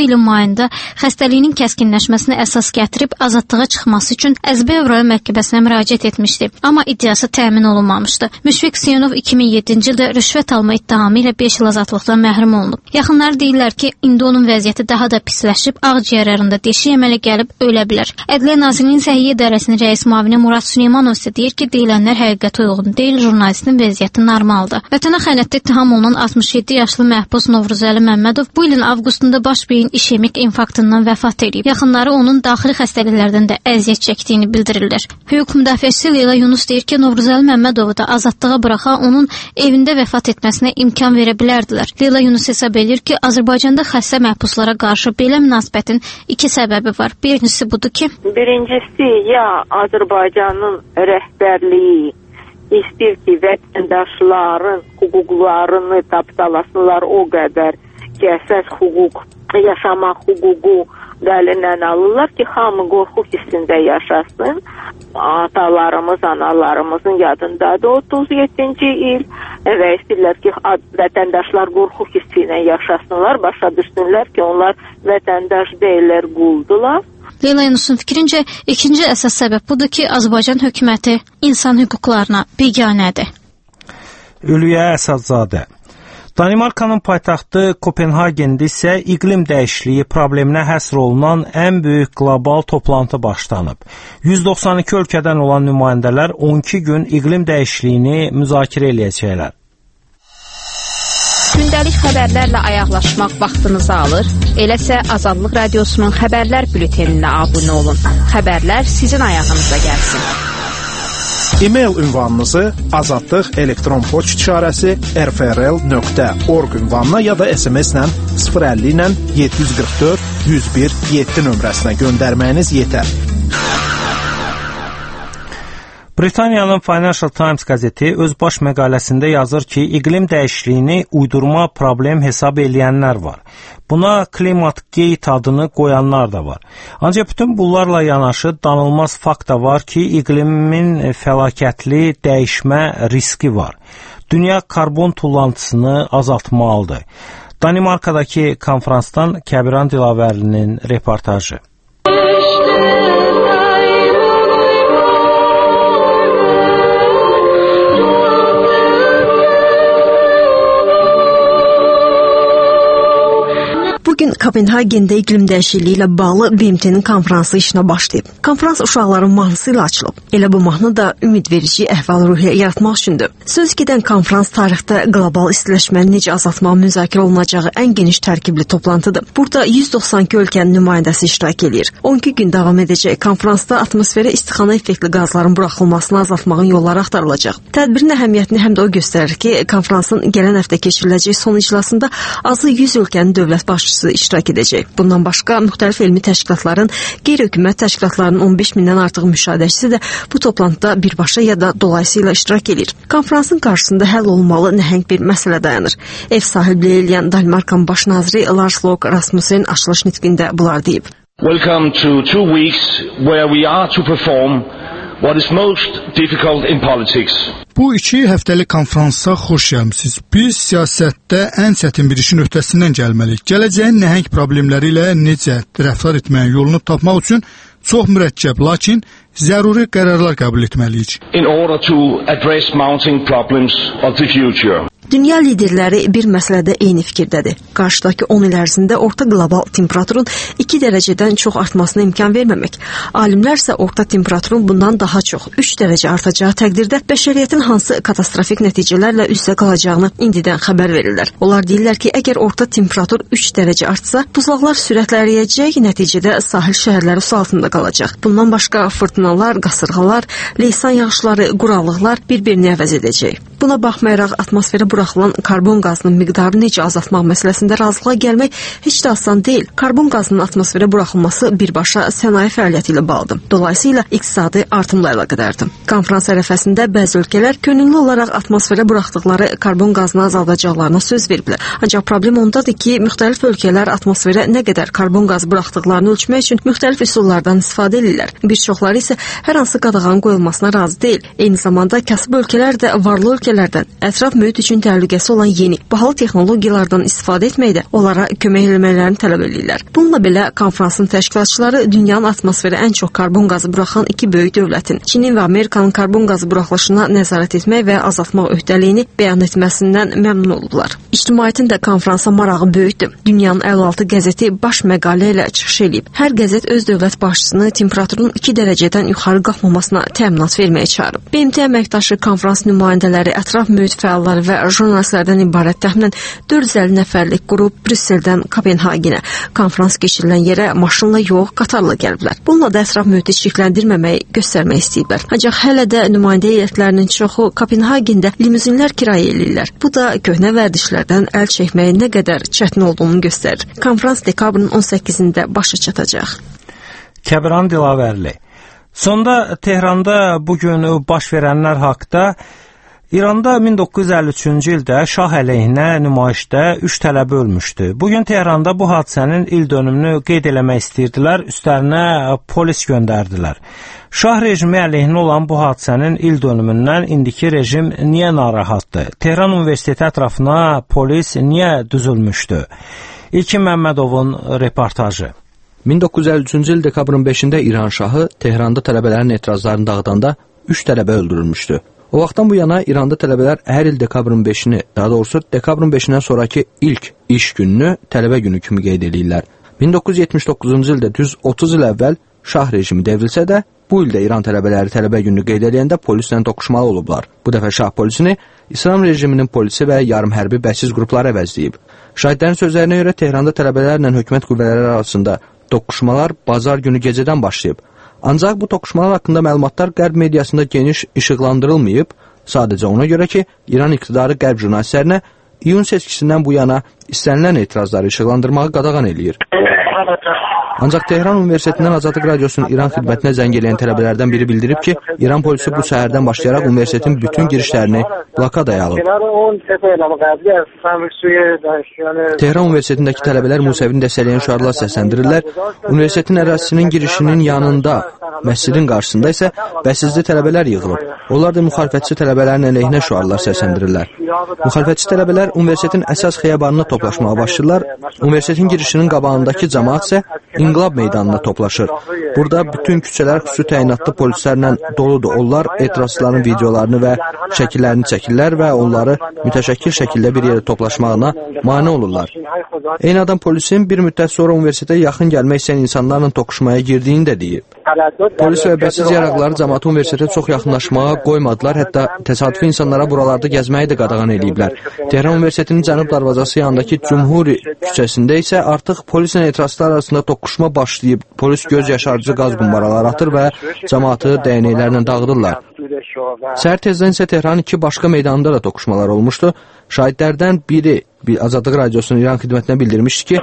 ayında xəstəliyinin kəskinləşməsinə əsas gətirib azadlığa çıxması üçün Əzbəyev rayon məhkəməsinə müraciət etmişdi. Amma iddiası təmin olunmamışdı. Müşfiq Siyonov iki min yeddinci ildə rüşvət alma ittihamı ilə beş il azadlıqdan məhrum olunub. Yaxınları deyirlər ki, indi onun vəziyyəti daha da pisləşib, ağciyərlərində deşik əmələ gəlib ölə bilər. Ədliyyə Nazirliyinin Səhiyyə İdarəsinin rəis müavini Murad Süleymanov isə deyir ki, deyilənlər həqiqətə uyğun deyil, jurnalistin vəziyyəti normaldır. Vətənə xəyanətdə ittiham olunan altmış yeddi yaşlı məhbus Novruzəli Məmmədov bu ilin avqustunda baş beyin işemik infarktından vəfat edib. Yaxınları onun daxili xəstəliklərdən də əziyyət çəkdiyini bildirirlər. Hüquq müdafiəçisi Leyla Yunus deyir ki, Novruzəli Məmmədovu da azadlığa buraxa onun evində vəfat etməsinə imkan verə bilərdilər. Leyla Yunus hesab edir ki, Azərbaycanda xəstə məhbuslara qarşı belə münasibətin iki səbəbi var. Birincisi budur ki, birincisi ya Azərbaycanın rəhbərliyi istəyir ki, vətəndaşların hüquqlarını tapdalasınlar o qədər ki, əsas hüquq, yaşamaq hüququ dəlindən alırlar ki, hamı qorxu hissində yaşasın. Atalarımız, analarımızın yadındadır otuz yeddinci il və istəyirlər ki, vətəndaşlar qorxu hissi ilə yaşasınlar, başa düşsünlər ki, onlar vətəndaş deyirlər, quldular. Leyla Yunusun fikrincə, ikinci əsas səbəb budur ki, Azərbaycan hökuməti insan hüquqlarına biganədir. Ülviyə Əsədzadə. Danimarkanın paytaxtı Kopenhagendə isə iqlim dəyişikliyi probleminə həsr olunan ən böyük qlobal toplantı başlanıb. yüz doxsan iki ölkədən olan nümayəndələr on iki gün iqlim dəyişikliyini müzakirə eləyəcəklər. Gündəlik xəbərlərlə ayaqlaşmaq vaxtınızı alır. Eləsə Azadlıq Radiosunun xəbərlər bülteninə abunə olun. Xəbərlər sizin ayağınıza gəlsin. E-mail ünvanınızı azadlıq elektron poçt işarəsi r f r l nöqtə org ünvanına ya da S M S-lə sıfır əlli ilə yeddi yüz qırx dörd yüz bir yeddi nömrəsinə göndərməyiniz yetər. Britaniyanın Financial Times qəzeti öz baş məqaləsində yazır ki, iqlim dəyişikliyini uydurma problem hesab eləyənlər var. Buna Climategate adını qoyanlar da var. Ancaq bütün bunlarla yanaşı danılmaz fakt da var ki, iqlimin fəlakətli dəyişmə riski var. Dünya karbon tullantısını azaltmalıdır. Danimarkadakı konferansdan Kəbiran Dilavərlinin reportajı. Bugün Kopenhagendə iqlim dəyişikliyi ilə bağlı B M T-nin konfransı işinə başlayıb. Konfrans uşaqların mahnısı ilə açılıb. Elə bu mahnı da ümidverici əhval-ruhiyyə yaratmaq üçündür. Söz gedən konfrans tarixdə qlobal istiləşməni necə azaltmaq müzakirə olunacağı ən geniş tərkibli toplantıdır. Burada yüz doxsan iki ölkənin nümayəndəsi iştirak edir. on iki gün davam edəcək konfransda atmosferə istixana effektli qazların buraxılmasını azaltmağın yolları axtarılacaq. Tədbirin əhəmiyyətini həm də o göstərir ki, konfransın gələn həftə keçiriləcək son iclasında azı yüz ölkənin dövlət başçısı iştirak edəcək. Bundan başqa müxtəlif elmi təşkilatların, qeyri-hökumət təşkilatlarının on beş mindən artıq müşahidəçisi də bu toplantıda birbaşa ya da dolayısıyla iştirak edir. Konfransın qarşısında həll olunmalı nəhəng bir məsələ dayanır. Ev sahibliyi eləyən Danimarkanın baş naziri Lars Løkke Rasmussen açılış nitqində bunlar deyib. Welcome to two weeks where we are to perform what is most difficult in politics. Bu iki həftəlik konfransa xoş gəlmisiniz. Biz siyasətdə ən çətin bir işin öhdəsindən gəlməliyik. Gələcəyin nəhəng problemləri ilə necə rəftar etməyin yolunu tapmaq üçün çox mürəkkəb, lakin zəruri qərarlar qəbul etməliyik. In order to address mounting problems of the future. Dünya liderləri bir məsələdə eyni fikirdədir. Qarşıdakı on il ərzində orta qlobal temperaturun iki dərəcədən çox artmasına imkan verməmək. Alimlər isə orta temperaturun bundan daha çox üç dərəcə artacağı təqdirdə bəşəriyyətin hansı katastrofik nəticələrlə üz-üzə qalacağını indidən xəbər verirlər. Onlar deyirlər ki, əgər orta temperatur üç dərəcə artsa, buzlaqlar sürətlə əriyəcək, nəticədə sahil şəhərləri su altında qalacaq. Bundan başqa fırtınalar, qasırğalar, leysan yağışları, quraqlıqlar bir-birini əvəz edəcək. Buna baxmayaraq atmosferə buraxılan karbon qazının miqdarını necə azaltmaq məsələsində razılığa gəlmək heç də asan deyil. Karbon qazının atmosferə buraxılması birbaşa sənaye fəaliyyəti ilə bağlıdır. Dolayısıyla iqtisadi artımla əlaqədardır. Konfrans ərəfəsində bəzi ölkələr könüllü olaraq atmosferə buraxdıqları karbon qazını azaldacaqlarına söz veriblər. Ancaq problem ondadır ki, müxtəlif ölkələr atmosferə nə qədər karbon qazı buraxdıqlarını ölçmək üçün müxtəlif üsullardan istifadə edirlər. Bir çoxları isə hər hansı qadağanın qoyulmasına razı deyil. Eyni zamanda kasıb ölkələr də varlı ölkələr ölkələrdən ətraf mühit üçün təhlükəsi olan yeni, bahalı texnologiyalardan istifadə etməkdə onlara kömək etmələrini tələb edirlər. Bununla belə konfransın təşkilatçıları dünyanın atmosferə ən çox karbon qazı buraxan iki böyük dövlətin, Çinin və Amerikanın karbon qazı buraxılışına nəzarət etmək və azaltmaq öhdəliyini bəyan etməsindən məmnun oldular. İctimaiyyətin də konfransa marağı böyükdür. Dünyanın əlli altı qəzeti baş məqalə ilə çıxış edib. Hər qəzet öz dövlət başçısını temperaturun iki dərəcədən yuxarı qalxmamasına təminat verməyə çağırıb. B M T əməkdaşı konfrans nümayəndələri, ətraf mühit fəalları və jurnalistlərdən ibarət təxminən dörd yüz əlli nəfərlik qrup Brüsseldən Kopenhagenə, konfrans keçirilən yerə maşınla yox, qatarla gəliblər. Bununla da ətraf mühiti çirkləndirməməyi göstərmək istəyiblər. Ancaq hələ də nümayəndə heyətlərinin çoxu Kopenhagendə limuzinlər kirayə edirlər. Bu da köhnə vərdişlərdən əl çəkməyin nə qədər çətin olduğunu göstərir. Konfrans dekabrın on səkkizində başa çatacaq. Kəbran Dilavərli. Sonda Tehranda bugün baş verənlər haqda İranda min doqquz yüz əlli üçüncü ildə şah əleyhinə nümayişdə üç tələbə ölmüşdü. Bugün Tehranda bu hadisənin il dönümünü qeyd eləmək istəyirdilər, üstlərinə polis göndərdilər. Şah rejimi əleyhinə olan bu hadisənin il dönümündən indiki rejim niyə narahatdır? Tehran Universiteti ətrafına polis niyə düzülmüşdü? İlkin Məmmədovun reportajı. min doqquz yüz əlli üçüncü il dekabrın beşində İran şahı Tehranda tələbələrin etirazlarını dağıdanda üç tələbə öldürülmüşdü. O vaxtdan bu yana İranda tələbələr hər il dekabrın beşini, daha doğrusu dekabrın beşindən sonraki ilk iş gününü tələbə günü kimi qeyd edirlər. min doqquz yüz yetmiş doqquzuncu ildə düz otuz il əvvəl şah rejimi devrilsə də, bu ildə İran tələbələri tələbə gününü qeyd edəndə polislə toqquşmalı olublar. Bu dəfə şah polisini İslam rejiminin polisi və yarım hərbi bəsiz qrupları əvəzləyib. Şahidlərin sözlərinə görə Tehranda tələbələrlə hökumət qüvvələri arasında toqquşmalar bazar günü gecədən başlayıb. Ancaq bu toqquşmalar haqqında məlumatlar qərb mediasında geniş işıqlandırılmayıb, sadəcə ona görə ki, İran iqtidarı qərb jurnalistlərinə iyun seçkisindən bu yana istənilən etirazları işıqlandırmağı qadağan eləyir. Ancaq Tehran Universitetindən Azadlıq Radiosunun İran xidmətinə zəng eləyən tələbələrdən biri bildirib ki, İran polisi bu səhərdən başlayaraq universitetin bütün girişlərini blokadaya alıb. Tehran Universitetindəki tələbələr Musəvini dəstəkləyən şüarlar səsləndirirlər. Universitetin ərazisinin girişinin yanında, məscidin qarşısında isə bəsizli tələbələr yığılıb. Onlar da müxalifətçi tələbələrin əleyhinə şüarlar səsləndirirlər. Müxalifətçi tələbələr universitetin əsas xiyabanına toplaşmağa başlayırlar. Universitetin girişinin qabağındakı cəmaət isə İnqilab meydanına toplaşır. Burada bütün küçələr xüsusi təyinatlı polislərlə doludur. Onlar etirazçıların videolarını və şəkillərini çəkirlər və onları mütəşəkkil şəkildə bir yerə toplaşmağına mane olurlar. Eyni adam polisin bir müddət sonra universitetə yaxın gəlmək istəyən insanlarla toqquşmaya girdiyini də deyib. Polis və bəsiz yaraqları cəmaatı universitetə çox yaxınlaşmağa qoymadılar, hətta təsadüfi insanlara buralarda gəzməyi də qadağan eləyiblər. Tehran Universitetinin cənub darvazası yanındakı Cumhuri küçəsində isə artıq polislə etirazçılar arasında toqquşma başlayıb. Polis göz yaşarıcı qaz qumbaraları atır və cəmaatı dəyənəklərlə dağıdırlar. Səhər tezdən isə Tehranın iki başqa meydanında da toqquşmalar olmuşdu. Şahidlərdən biri Azadlıq Radiosunun İran xidmətinə bildirmişdi ki,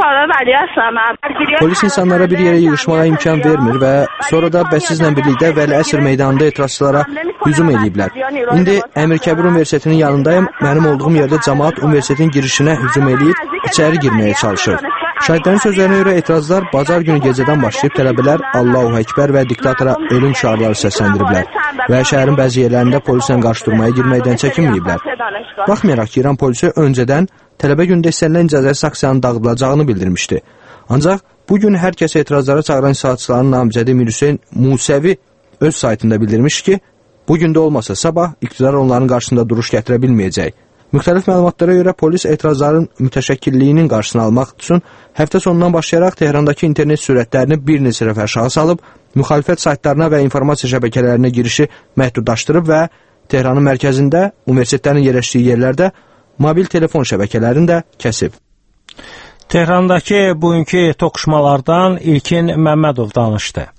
polis insanlara bir yerə yığışmağa imkan vermir və sonra da bəsizlə birlikdə Vəli Əsr meydanında etirazçılara hücum ediblər. İndi Əmir Kəbir Universitetinin yanındayım. Mənim olduğum yerdə cəmaat universitetin girişinə hücum edib içəri girməyə çalışır. Şahidlərin sözlərinə görə etirazlar bazar günü gecədən başlayıb tələbələr Allahu Əkbər və diktatora ölüm şüarları səsləndiriblər və şəhərin bəzi yerlərində polislə qarşı durmaya girməkdən çəkinməyiblər. Baxmayaraq ki, İran polisi öncədən tələbə gündə istənilən icazəli saksiyanın dağıdılacağını bildirmişdi. Ancaq bugün hər kəsə etirazlara çağıran islahatçıların namizədi Mir Hüseyn Musəvi öz saytında bildirmiş ki, bugün də olmasa sabah iqtidar onların qarşısında duruş gətirə bilməyəcək. Müxtəlif məlumatlara görə polis etirazların mütəşəkkilliyinin qarşısını almaq üçün həftə sonundan başlayaraq Tehrandakı internet sürətlərini bir neçə dəfə aşağı salıb, müxalifət saytlarına və informasiya şəbəkələrinə girişi məhdudlaşdırıb və Tehranın mərkəzində, universitetlərin yerləşdiyi yerlərdə mobil telefon şəbəkələrini də kəsib. Tehrandakı bugünkü toqquşmalardan İlkin Məmmədov danışdı.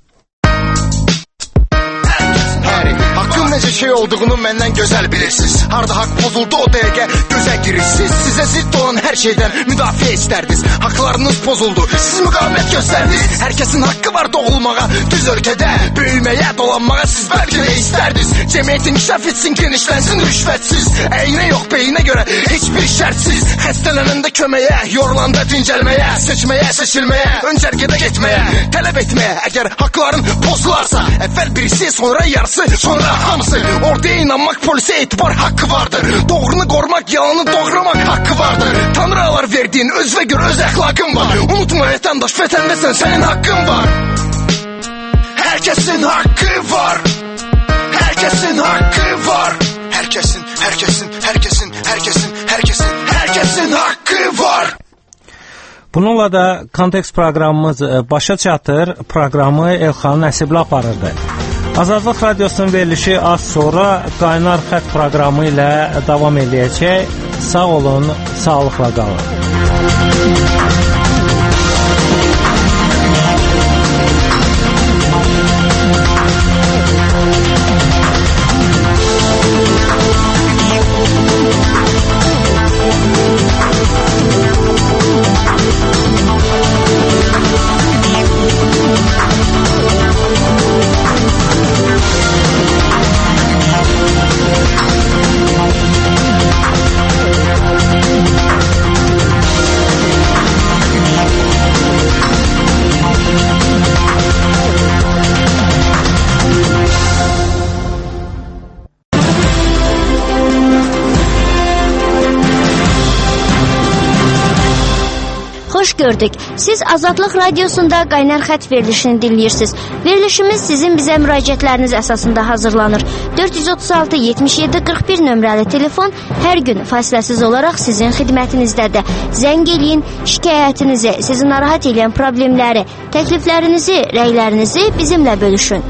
Necə şey olduğunu məndən gözəl bilirsiniz. Harda haqq pozuldu o dəqiqə gözə girirsiniz. Sizə zidd olan hər şeydən müdafiə istərdiniz. Haqlarınız pozuldu, siz müqavimət göstərdiniz. Hər kəsin haqqı var doğulmağa, düz ölkədə böyüməyə, dolanmağa siz bəlkə də istərdiniz. Cəmiyyət inkişaf etsin, genişlənsin rüşvətsiz. Əyinə yox, beyinə görə heç bir şərtsiz. Xəstələnəndə köməyə, yorulanda dincəlməyə, seçməyə, seçilməyə, öncərgədə getməyə, tələb etməyə. Əgər haqların pozularsa, əvvəl birisi, sonra yarısı, sonra hamısı. olması. Orduya inanmak, polisə etibar haqqı vardır. Doğrunu qorumaq, yalanı doğramaq haqqı vardır. Tanrılar verdiyin özünə görə öz əxlaqın var. Unutma vətəndaş, vətəndəsən, sənin haqqın var. Hər kəsin haqqı var. Hər kəsin haqqı var. Hər kəsin, hər kəsin, hər kəsin, hər kəsin, hər kəsin, hər kəsin haqqı var. Bununla da Kontekst proqramımız başa çatır. Proqramı Elxan Nəsibli aparırdı. Azadlıq Radiosunun verilişi az sonra Qaynar Xətt proqramı ilə davam edəcək. Sağ olun, sağlıqla qalın. Xoş gördük. Siz Azadlıq Radiosunda Qaynar Xətt verilişini dinləyirsiniz. Verilişimiz sizin bizə müraciətləriniz əsasında hazırlanır. dörd yüz otuz altı yetmiş yeddi qırx bir nömrəli telefon hər gün fasiləsiz olaraq sizin xidmətinizdədir. Zəng eləyin, şikayətinizi, sizi narahat edən problemləri, təkliflərinizi, rəylərinizi bizimlə bölüşün.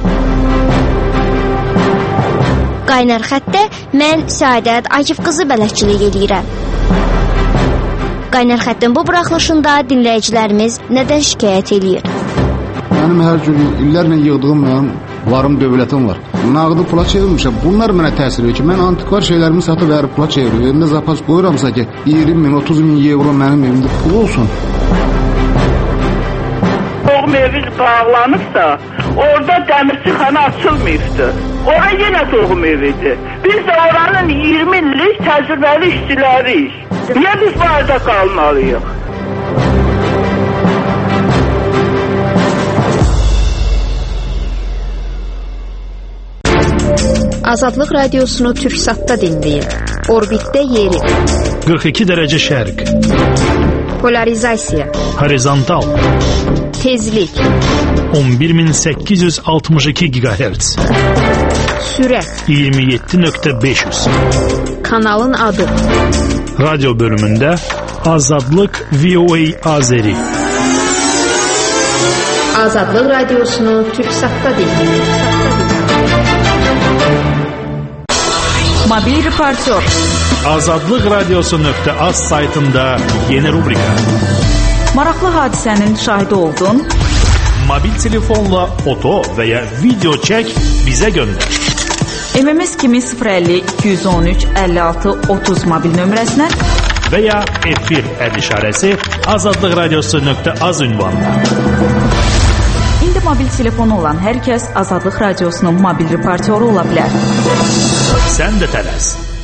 Qaynar Xəttdə mən Səadət Akif qızı bələdçilik edirəm. Qaynar Xəttin bu buraxılışında dinləyicilərimiz nədən şikayət eləyir? Mənim hər gün illərlə yığdığım mənim varım, dövlətim var. Nağdı pula çevrilmişəm. Bunlar mənə təsir edir ki, mən antikvar şeylərimi satıb ərib pula çeviririm. Evimdə zapas qoyuramsa ki, iyirmi min, otuz min euro mənim evimdə pul olsun. Doğum evi bağlanıbsa, orada dəmirçixana açılmayıbdı. Ora yenə doğum evidir. Biz də oranın iyirmi illik təcrübəli işçiləriyik. Niyə biz bu arada qalmalıyıq? Azadlıq Radiosunu Türksatda dinləyin. Orbitdə yeri. qırx iki dərəcə şərq. Polarizasiya. Horizontal. Tezlik. on bir min səkkiz yüz altmış iki gigahertz. Sürət. iyirmi yeddi nöqtə beş yüz. Kanalın adı. Radyo bölümündə Azadlıq V O A Azeri. Azadlıq Radiosunu Türksatda dinləyin. Mobil reportör. Azadlıq Radiosu nöqtə az saytında yeni rubrika. Maraqlı hadisənin şahidi oldun. Mobil telefonla foto və ya video çək, bizə göndər. M M S kimi sıfır əlli iki yüz on üç əlli altı otuz mobil nömrəsinə və ya efir əd işarəsi Azadlıq Radiosu nöqtə az ünvanına. İndi mobil telefonu olan hər kəs Azadlıq Radiosunun mobil reportyoru ola bilər. Sən də tələs.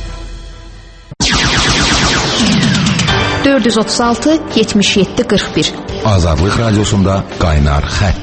dörd yüz otuz altı yetmiş yeddi qırx bir. Azadlıq Radiosunda Qaynar Xətt.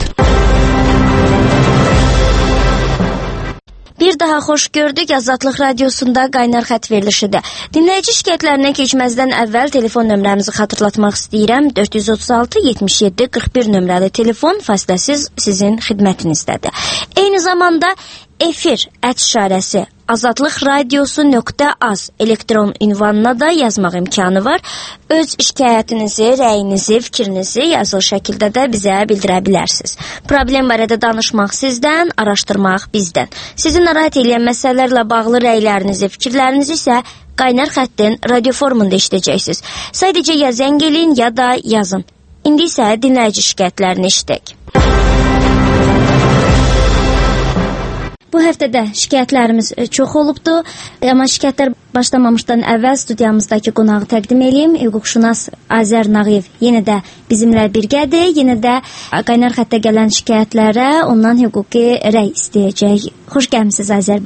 Bir daha xoş gördük. Azadlıq Radiosunda Qaynar Xətt verilişidir. Dinləyici şikayətlərinə keçməzdən əvvəl telefon nömrəmizi xatırlatmaq istəyirəm. dörd yüz otuz altı yetmiş yeddi qırx bir nömrəli telefon fasiləsiz sizin xidmətinizdədir. Eyni zamanda efir ət işarəsi Azadlıq Radiosu nöqtə az elektron ünvanına da yazmaq imkanı var. Öz şikayətinizi, rəyinizi, fikrinizi yazılı şəkildə də bizə bildirə bilərsiniz. Problem barədə danışmaq sizdən, araşdırmaq bizdən. Sizi narahat edən məsələlərlə bağlı rəylərinizi, fikirlərinizi isə Qaynar Xəttin radio formunda eşidəcəksiniz. Sadəcə ya zəng eləyin, ya da yazın. İndi isə dinləyici şikayətlərini eşidək. Bu həftədə şikayətlərimiz çox olubdu. Amma şikayətlər başlamamışdan əvvəl studiyamızdakı qonağı təqdim edeyim. Hüquqşünas Azər Nağıyev yenə də bizimlə birgədir. Yenə də Qaynar Xəttə gələn şikayətlərə ondan hüquqi rəy istəyəcək. Xoş gəlmisiniz Azər bəy.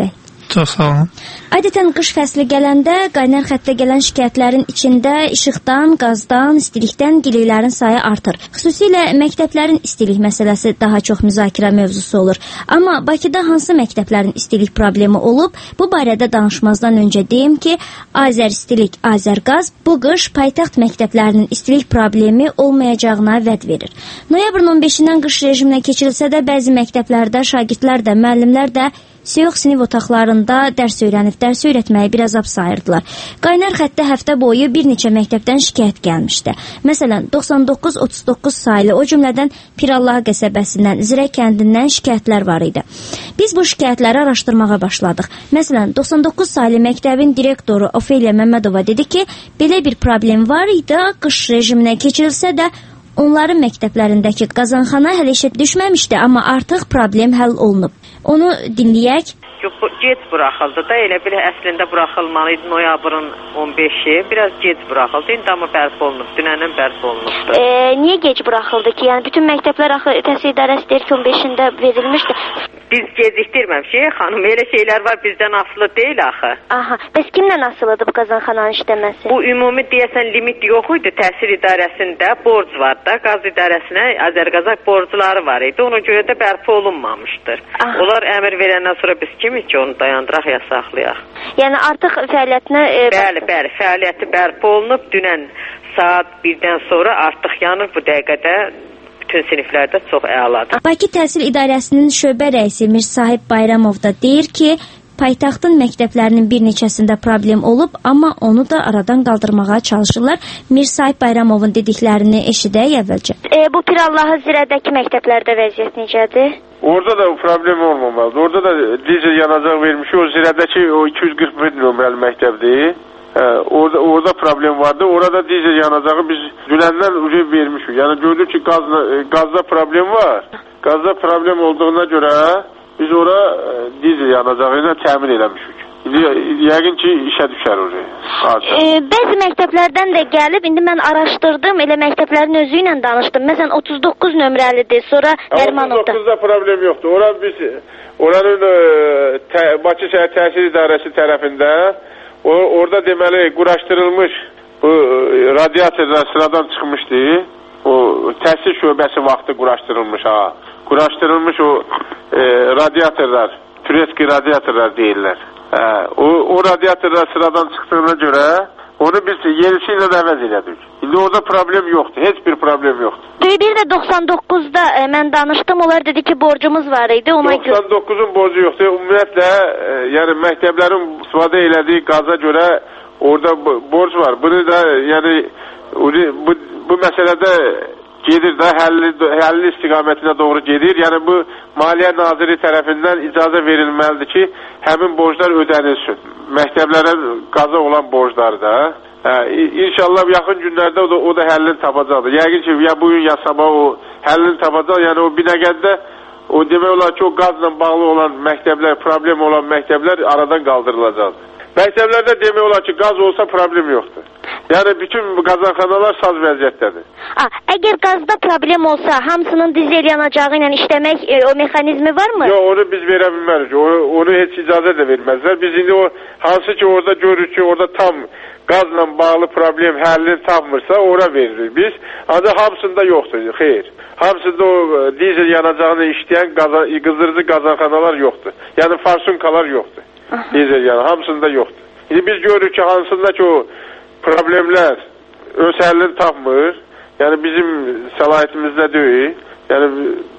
Çox sağ olun. Adətən qış fəsli gələndə qaynar xəttə gələn şikayətlərin içində işıqdan, qazdan, istilikdən giliklərin sayı artır. Xüsusilə məktəblərin istilik məsələsi daha çox müzakirə mövzusu olur. Amma Bakıda hansı məktəblərin istilik problemi olub? Bu barədə danışmazdan öncə deyim ki, Azəristilik, Azərqaz bu qış paytaxt məktəblərinin istilik problemi olmayacağına vəd verir. Noyabrın on beşindən qış rejiminə keçirilsə də bəzi məktəblərdə şagirdlər də, müəllimlər də soyuq sinif otaqlarında dərs öyrənib, dərs öyrətməyi bir əzab sayırdılar. Qaynar xəttə həftə boyu bir neçə məktəbdən şikayət gəlmişdi. Məsələn, doxsan doqquz otuz doqquz sayılı, o cümlədən Pirallağı qəsəbəsindən, Zirə kəndindən şikayətlər var idi. Biz bu şikayətləri araşdırmağa başladıq. Məsələn, doxsan doqquz sayılı məktəbin direktoru Ofeliya Məmmədova dedi ki, belə bir problem var idi, qış rejiminə keçirilsə də onların məktəblərindəki qazanxana hələ işə düşməmişdi, amma artıq problem həll olunub. Onu dinləyək. Yox, gec buraxıldı da, elə bir əslində buraxılmalıydı noyabrın on beşi, biraz gec buraxıldı, indi amma bərpa olunub, dünəndən bərpa olunubdur. E, niyə gec buraxıldı ki? Yəni bütün məktəblər axı təhsil idarəsi deyir ki, on beşində verilmişdi. Biz gecikdirməmişik, xanım, elə şeylər var bizdən asılı deyil axı. Aha, bəs kimlə asılıdır bu qazanxananın işləməsi? Bu ümumi deyəsən limit yox idi, təhsil idarəsində borc var da, qaz idarəsinə Azərqazaq borcları var idi, ona görə də bərpa olunmamışdır. Aha. Onlar əmr verəndən sonra biz kimik ki, onu dayandıraq, yasaqlayaq. Yəni artıq fəaliyyətinə... E, bəli, bəli, fəaliyyəti bərpa olunub, dünən saat birdən sonra artıq yanır bu dəqiqədə bütün siniflərdə çox əladır. Bakı Təhsil İdarəsinin şöbə rəisi Mir Sahib Bayramov da deyir ki, paytaxtın məktəblərinin bir neçəsində problem olub, amma onu da aradan qaldırmağa çalışırlar. Mir Sahib Bayramovun dediklərini eşidək əvvəlcə. E, bu Pirallahı Zirədəki məktəblərdə vəziyyət necədir? Orada da problem olmamalıdır. Orada da dizel yanacaq vermiş. O Zirədəki o iki yüz qırx bir nömrəli məktəbdir. Hə, orada orada problem vardı. Orada dizel yanacağı biz dünəndən ucu vermişik. Yəni gördük ki, qazla, qazda problem var. Qazda problem olduğuna görə biz ora dizel yanacağı ilə təmin eləmişik. İndi yəqin ki, işə düşər oraya. E, bəzi məktəblərdən də gəlib, indi mən araşdırdım, elə məktəblərin özü ilə danışdım. Məsələn, otuz doqquz nömrəlidir, sonra Nərmanovda. otuz doqquzda problem yoxdur. Ora biz, oranın tə, Bakı Şəhər Təhsil İdarəsi tərəfində o, orada deməli quraşdırılmış bu radiatorlar sıradan çıxmışdı. O təhsil şöbəsi vaxtı quraşdırılmış ha. Quraşdırılmış o e, radiatorlar, Türeski radiatorlar deyirlər. Hə, o, o radiatorlar sıradan çıxdığına görə onu biz yenisi ilə əvəz elədik. İndi orada problem yoxdur, heç bir problem yoxdur. Bir də doxsan doqquzda e, mən danışdım, onlar dedi ki, borcumuz var idi. Ona doxsan doqquzun borcu yoxdur. Ümumiyyətlə, e, yəni məktəblərin istifadə elədiyi qaza görə orada borc var. Bunu da, yəni bu, bu məsələdə gedir də, həlli, həlli istiqamətinə doğru gedir. Yəni bu Maliyyə Naziri tərəfindən icazə verilməlidir ki, həmin borclar ödənilsin. Məktəblərə qaza olan borcları da. Hə, İnşallah yaxın günlərdə o da, o da həllini tapacaqdır. Yəqin ki, ya bugün ya sabah o həllini tapacaq. Yəni o Binəqədidə o demək olar ki, o qazla bağlı olan məktəblər, problem olan məktəblər aradan qaldırılacaqdır. Məktəblərdə demək olar ki, qaz olsa problem yoxdur. Yəni bütün qazanxanalar saz vəziyyətdədir. A, əgər qazda problem olsa, hamısının dizel yanacağı ilə işləmək e, o mexanizmi varmı? Yox, onu biz verə bilmərik. Onu, onu heç icazə də verməzlər. Biz indi o hansı ki orada görürük ki, orada tam qazla bağlı problem həllini tapmırsa, ora veririk biz. Ancaq hamısında yoxdur, xeyr. Hamısında o dizel yanacağını işləyən qaza, qızdırıcı qazanxanalar yoxdur. Yəni farsunkalar yoxdur. Aha. Dizel yanı, hamısında yoxdur. İndi biz görürük ki, hansında ki o problemlər öz həllini tapmır. Yəni bizim səlahiyyətimizdə deyil. Yəni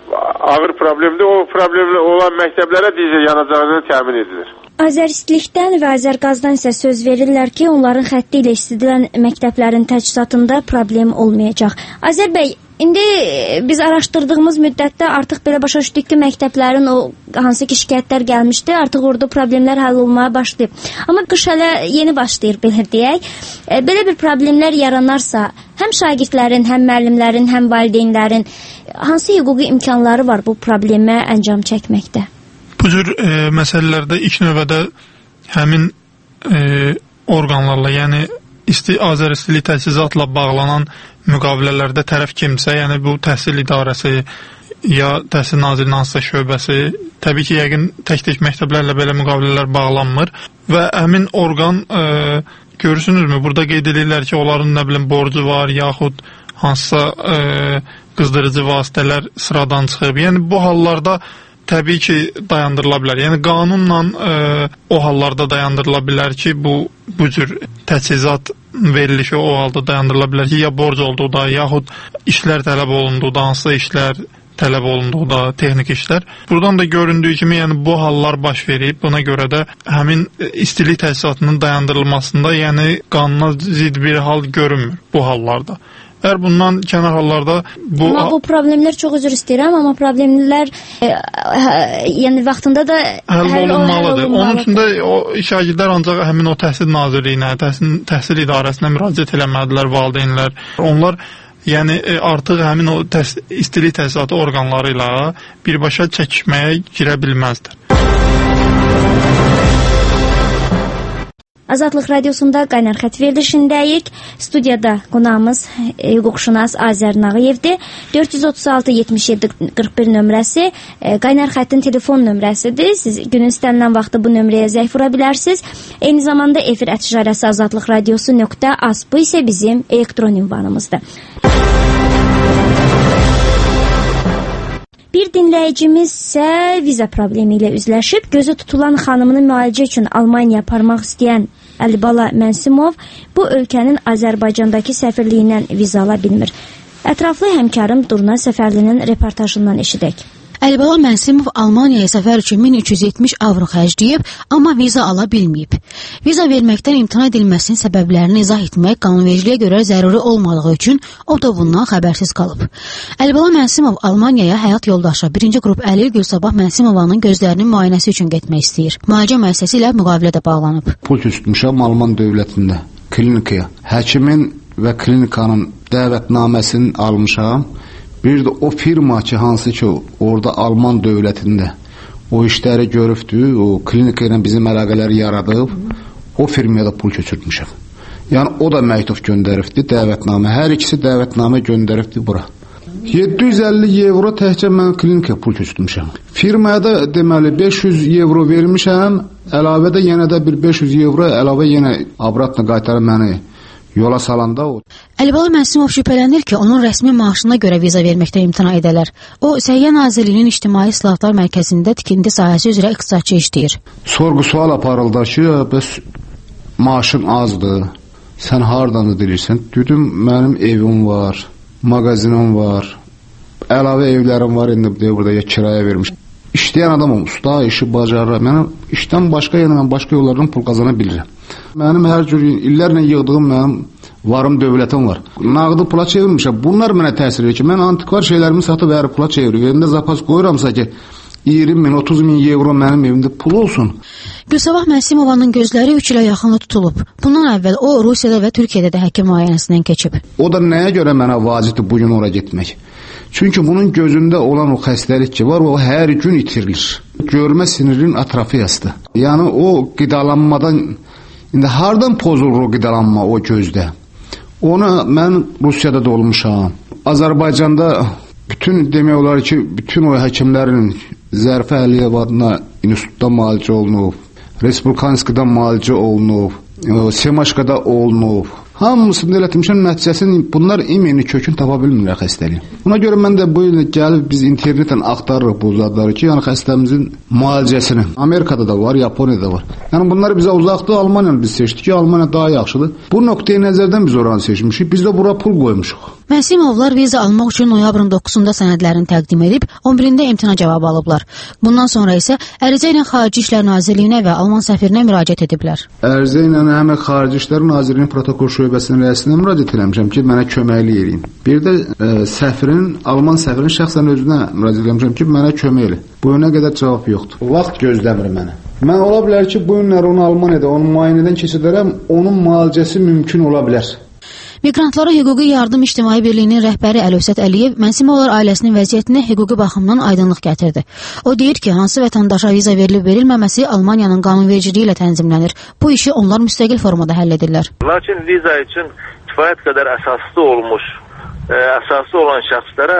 ağır problemdir. O problemlə olan məktəblərə dizel yanacağını təmin edilir. Azəristlikdən və Azərqazdan isə söz verirlər ki, onların xətti ilə istidilən məktəblərin təchizatında problem olmayacaq. Azər bəy, indi biz araşdırdığımız müddətdə artıq belə başa düşdük ki, məktəblərin o hansı ki şikayətlər gəlmişdi, artıq orada problemlər həll olmaya başlayıb. Amma qış hələ yeni başlayır, belə deyək. E, belə bir problemlər yaranarsa, həm şagirdlərin, həm müəllimlərin, həm valideynlərin hansı hüquqi imkanları var bu problemə əncam çəkməkdə? Bu cür e, məsələlərdə ilk növbədə həmin e, orqanlarla, yəni isti Azəristilik təchizatla bağlanan müqavilələrdə tərəf kimsə, yəni bu təhsil idarəsi, ya Təhsil Nazirliyinin hansısa şöbəsi, təbii ki, yəqin tək-tək məktəblərlə belə müqavilələr bağlanmır və həmin orqan e, görürsünüzmü, burada qeyd edirlər ki, onların nə bilim borcu var, yaxud hansısa e, qızdırıcı vasitələr sıradan çıxıb. Yəni bu hallarda təbii ki, dayandırıla bilər. Yəni qanunla e, o hallarda dayandırıla bilər ki, bu bu cür təchizat verilişi o halda dayandırıla bilər ki, ya borc olduqda, yaxud işlər tələb olunduqda, hansısa işlər tələb olunduqda, texnik işlər. Buradan da göründüyü kimi, yəni bu hallar baş verib. Buna görə də həmin istilik təchizatının dayandırılmasında, yəni qanuna zidd bir hal görünmür bu hallarda. Əgər bundan kənar hallarda bu... Amma bu problemlər, çox üzr istəyirəm, amma problemlər e, ə, yəni vaxtında da həll olunmalıdır. Onun üçün də o şagirdlər ancaq həmin o Təhsil Nazirliyinə, təhsil, təhsil idarəsinə müraciət eləməlidirlər, valideynlər. Onlar yəni artıq həmin o təs istilik təchizatı orqanları ilə birbaşa çəkişməyə girə bilməzdir. Azadlıq Radiosunda Qaynar xətt verilişindəyik. Studiyada qonağımız e, hüquqşünas Azər Nağıyevdir. dörd yüz otuz altı yetmiş yeddi qırx bir nömrəsi e, Qaynar xəttin telefon nömrəsidir. Siz günün istənilən vaxtı bu nömrəyə zəng vura bilərsiniz. Eyni zamanda efir ətişarəsi azadlıq radiosu nöqtə az. Bu isə bizim elektron ünvanımızdır. Bir dinləyicimiz isə viza problemi ilə üzləşib. Gözü tutulan xanımını müalicə üçün Almaniya aparmaq istəyən Əlibala Mənsimov bu ölkənin Azərbaycandakı səfirliyindən viza ala bilmir. Ətraflı həmkarım Durna Səfərlinin reportajından eşidək. Əlibala Mənsimov Almaniyaya səfər üçün min üç yüz yetmiş avro xərcləyib, amma viza ala bilməyib. Viza verməkdən imtina edilməsinin səbəblərini izah etmək qanunvericiliyə görə zəruri olmadığı üçün o da bundan xəbərsiz qalıb. Əlibala Mənsimov Almaniyaya həyat yoldaşı birinci qrup Əlil Gülsabah Mənsimovanın gözlərinin müayinəsi üçün getmək istəyir. Müalicə müəssisəsi ilə müqavilə də bağlanıb. Pul tutmuşam Alman dövlətində klinikaya. Həkimin və klinikanın dəvətnaməsini almışam. Bir də o firma ki, hansı ki, orada Alman dövlətində o işləri görübdü, o klinika ilə bizim əlaqələri yaradıb, o firmaya da pul köçürtmüşəm. Yəni, o da məktub göndəribdi, dəvətnamə. Hər ikisi dəvətnamə göndəribdi bura. yeddi yüz əlli evro təhcə mən klinikaya pul köçürtmüşəm. Firmaya da deməli beş yüz evro vermişəm, əlavə də yenə də bir beş yüz evro əlavə yenə abratla qaytarıb məni yola salanda o. Əlibala Mənsimov şübhələnir ki, onun rəsmi maaşına görə viza verməkdə imtina edələr. O, Səhiyyə Nazirliyinin İctimai İslahatlar Mərkəzində tikinti sahəsi üzrə iqtisadçı işləyir. Sorğu-sual aparıldı ki, bəs maaşın azdır, sən hardan deyirsən? Dedim, mənim evim var, mağazinim var, əlavə evlərim var, indi burada ya kiraya vermiş. İşləyən adamım, usta, işi bacarır. Mənim işdən başqa yana, mən başqa yollardan pul qazana bilirəm. Mənim hər cür illərlə yığdığım mənim varım, dövlətim var. Nağdı pula çevirmişəm. Bunlar mənə təsir edir ki, mən antikvar şeylərimi satıb əri pula çevirir. Evimdə zapas qoyuramsa ki, iyirmi min, otuz min evro mənim evimdə pul olsun. Gülsabah Mənsimovanın gözləri üç ilə yaxınlı tutulub. Bundan əvvəl o, Rusiyada və Türkiyədə də həkim müayinəsindən keçib. O da nəyə görə mənə vacibdir bugün ora getmək? Çünki bunun gözündə olan o xəstəlik ki var, o hər gün itirilir. Görmə sinirinin atrofiyasıdır. Yəni o qidalanmadan, indi hardan pozulur o qidalanma o gözdə? Onu mən Rusiyada da olmuşam. Azərbaycanda bütün demək olar ki, bütün o həkimlərin Zərfə Əliyev adına institutda müalicə olunub, Respublikanskada müalicə olunub, Semaşkada olunub. Hamısını elətmişəm, nəticəsini bunlar imeni kökün tapa bilmirlər xəstəliyin. Buna görə mən də bu il gəlib biz internetdən axtarırıq bu zadları ki, yəni xəstəmizin müalicəsini. Amerikada da var, Yaponiyada da var. Yəni bunlar bizə uzaqdır, Almaniyanı biz seçdik ki, Almaniya daha yaxşıdır. Bu nöqteyi nəzərdən biz oranı seçmişik, biz də bura pul qoymuşuq. Mənsimovlar viza almaq üçün noyabrın doqquzunda sənədlərini təqdim edib, on birində imtina cavabı alıblar. Bundan sonra isə ərizə ilə Xarici İşlər Nazirliyinə və Alman səfirinə müraciət ediblər. Ərizə ilə həm Xarici İşlər Nazirliyinin protokol şöbəsinin rəisinə müraciət eləmişəm ki, mənə köməklik edin. Bir də ə, səfirin, Alman səfirin şəxsən özünə müraciət eləmişəm ki, mənə kömək edin. Bu günə qədər cavab yoxdur. Vaxt gözləmir mənə. Mən ola bilər ki, bu günlər onu Almaniyada, onun müayinədən keçirərəm, onun müalicəsi mümkün ola bilər. Miqrantlara Hüquqi Yardım İctimai Birliyinin rəhbəri Əlövsət Əliyev Mənsimovlar ailəsinin vəziyyətinə hüquqi baxımdan aydınlıq gətirdi. O deyir ki, hansı vətəndaşa viza verilib verilməməsi Almaniyanın qanunvericiliyi ilə tənzimlənir. Bu işi onlar müstəqil formada həll edirlər. Lakin viza üçün kifayət qədər əsaslı olmuş, ə, əsaslı olan şəxslərə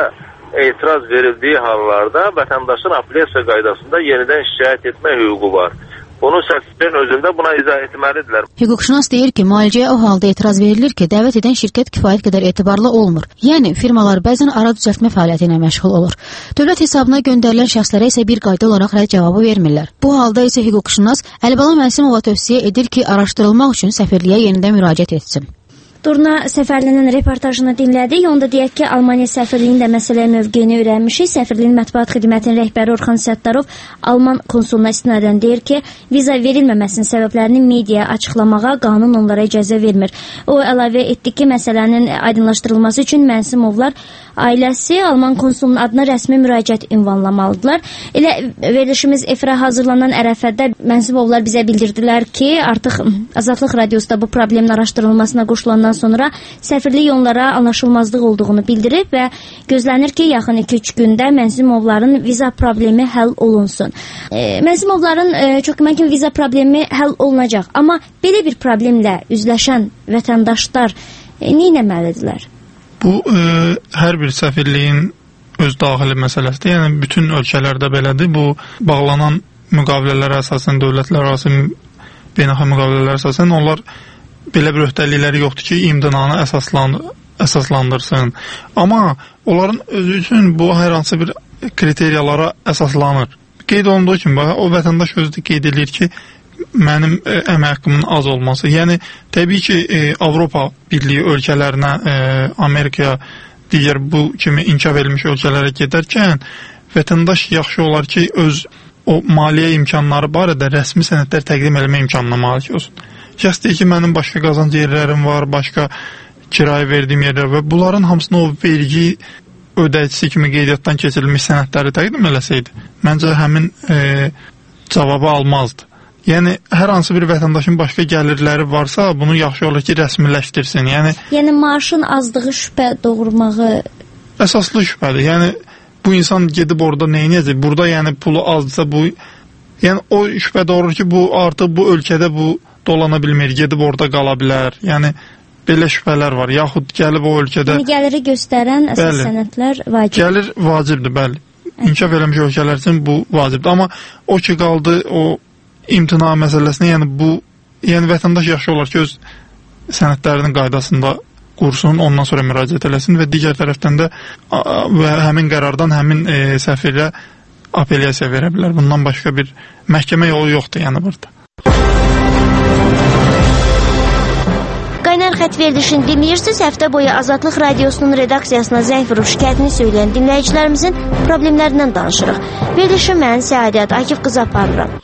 etiraz verildiyi hallarda vətəndaşın apellyasiya qaydasında yenidən şikayət etmə hüququ var. Bunu səfirlərin özündə buna izah etməlidirlər. Hüquqşünas deyir ki, müalicəyə o halda etiraz verilir ki, dəvət edən şirkət kifayət qədər etibarlı olmur. Yəni, firmalar bəzən ara düzəltmə fəaliyyəti ilə məşğul olur. Dövlət hesabına göndərilən şəxslərə isə bir qayda olaraq rədd cavabı vermirlər. Bu halda isə hüquqşünas Əlibala Məsimova tövsiyə edir ki, araşdırılmaq üçün səfirliyə yenidən müraciət etsin. Durna Səfərlinin reportajını dinlədik. Onda deyək ki, Almaniya səfirliyinin də məsələyə mövqeyini öyrənmişik. Səfirliyin mətbuat xidmətinin rəhbəri Orxan Səttarov Alman konsuluna istinadən deyir ki, viza verilməməsinin səbəblərini mediaya açıqlamağa qanun onlara icazə vermir. O əlavə etdi ki, məsələnin aydınlaşdırılması üçün Mənsimovlar ailəsi Alman konsulunun adına rəsmi müraciət ünvanlamalıdırlar. Elə verilişimiz efirə hazırlanan ərəfədə Mənsimovlar bizə bildirdilər ki, artıq Azadlıq Radiosunda bu problemin araşdırılmasına qoşulandan sonra səfirlik onlara anlaşılmazlıq olduğunu bildirib və gözlənir ki, yaxın iki üç gündə Mənsimovların viza problemi həll olunsun. E, Mənsimovların e, çox güman ki, viza problemi həll olunacaq. Amma belə bir problemlə üzləşən vətəndaşlar e, nə etməlidirlər? Bu e, hər bir səfirliyin öz daxili məsələsidir. Yəni bütün ölkələrdə belədir. Bu bağlanan müqavilələrə əsasən, dövlətlər arası beynəlxalq müqavilələrə əsasən onlar belə bir öhdəlikləri yoxdur ki, imtinanı əsaslan, əsaslandırsın. Amma onların özü üçün bu hər hansı bir kriteriyalara əsaslanır. Qeyd olunduğu kimi, o vətəndaş özü də qeyd edir ki, mənim e, əmək haqqımın az olması. Yəni, təbii ki, e, Avropa Birliyi ölkələrinə, e, Amerikaya, digər bu kimi inkişaf edilmiş ölkələrə gedərkən, vətəndaş yaxşı olar ki, öz o maliyyə imkanları barədə rəsmi sənədlər təqdim etmə imkanına malik olsun. Şəxs deyir ki, mənim başqa qazanc yerlərim var, başqa kirayə verdiyim yerlər və bunların hamısını o vergi ödəyicisi kimi qeydiyyatdan keçirilmiş sənədləri təqdim eləsəydi, məncə həmin e, cavabı almazdı. Yəni, hər hansı bir vətəndaşın başqa gəlirləri varsa, bunu yaxşı olur ki, rəsmiləşdirsin. Yəni, yəni maaşın azlığı şübhə doğurmağı... Əsaslı şübhədir. Yəni, bu insan gedib orada nə edəcək? Burada yəni pulu azdırsa, bu... Yəni, o şübhə doğurur ki, bu artıq bu ölkədə bu dolana bilmir, gedib orada qala bilər. Yəni, belə şübhələr var. Yaxud gəlib o ölkədə... Yəni, gəliri göstərən əsas bəli, sənədlər vacibdir. Gəlir vacibdir, bəli. İnkişaf eləmiş ölkələr üçün bu vacibdir. Amma o ki, qaldı o... imtina məsələsini, yəni bu, yəni vətəndaş yaxşı olar ki, öz sənədlərinin qaydasında qursun, ondan sonra müraciət eləsin və digər tərəfdən də və həmin qərardan həmin e, səfirə apellyasiya verə bilər. Bundan başqa bir məhkəmə yolu yoxdur, yəni burada. Qaynar xətt verilişini dinləyirsiniz. Həftə boyu Azadlıq Radiosunun redaksiyasına zəng vurub şikayətini söyləyən dinləyicilərimizin problemlərindən danışırıq. Verilişi mən Səadət Akif qızı aparıram.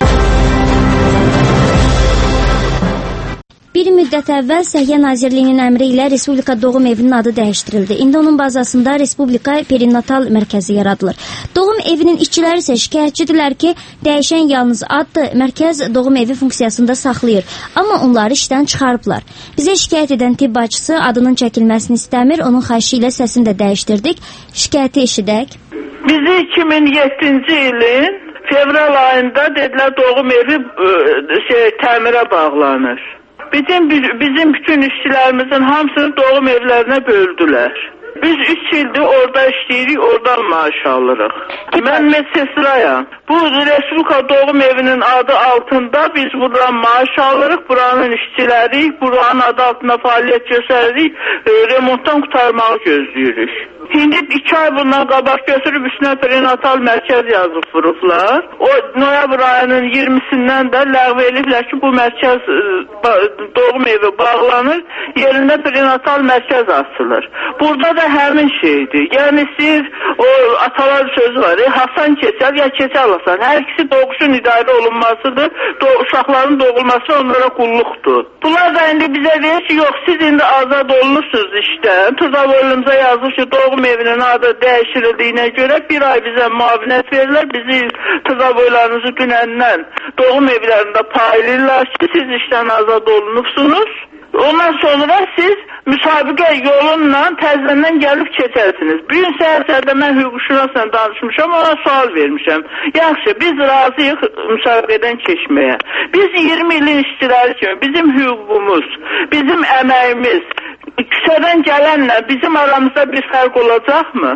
Bir müddət əvvəl Səhiyyə Nazirliyinin əmri ilə Respublika Doğum Evinin adı dəyişdirildi. İndi onun bazasında Respublika Perinatal Mərkəzi yaradılır. Doğum evinin işçiləri isə şikayətçidirlər ki, dəyişən yalnız addır, mərkəz doğum evi funksiyasında saxlayır. Amma onları işdən çıxarıblar. Bizə şikayət edən tibb bacısı adının çəkilməsini istəmir, onun xahişi ilə səsini də dəyişdirdik. Şikayəti eşidək. Bizi iki min yeddinci ilin fevral ayında dedilər doğum evi şey, təmirə bağlanır. Bizim, bizim bütün işçilərimizin hamısını doğum evlərinə böldülər. Biz üç ildir orada işləyirik, oradan maaş alırıq. Mən medsestrayam. Bu Respublika Doğum Evinin adı altında biz buradan maaş alırıq, buranın işçiləri, buranın adı altında fəaliyyət göstəririk, e, remontdan qutarmağı gözləyirik. İndi iki ay bundan qabaq götürüb üstünə prenatal mərkəz yazıb vurublar. O noyabr ayının iyirmisindən də ləğv ediblər ki, bu mərkəz doğum evi bağlanır, yerində prenatal mərkəz açılır. Burada da həmin şeydir. Yəni siz o atalar sözü var, e, Hasan keçər ya keçər Hasan. Hər ikisi doğuşun idarə olunmasıdır. Do uşaqların doğulması onlara qulluqdur. Bunlar da indi bizə deyir ki, yox siz indi azad olunursunuz işdən. Tuzavoylumuza yazır ki, doğum evinin adı dəyişirildiyinə görə bir ay bizə müavinət verirlər. Bizi tuzavoylarınızı dünəndən doğum evlərində paylayırlar ki, siz işdən azad olunursunuz. Ondan sonra siz müsabiqə yolunla təzədən gəlib keçərsiniz. Bir gün səhər-səhərdə mən hüquqşünasla danışmışam, ona sual vermişəm. Yaxşı, biz razıyıq müsabiqədən keçməyə. Biz iyirmi ilin işçiləri kimi bizim hüququmuz, bizim əməyimiz, küçədən gələnlə bizim aramızda bir fərq olacaqmı?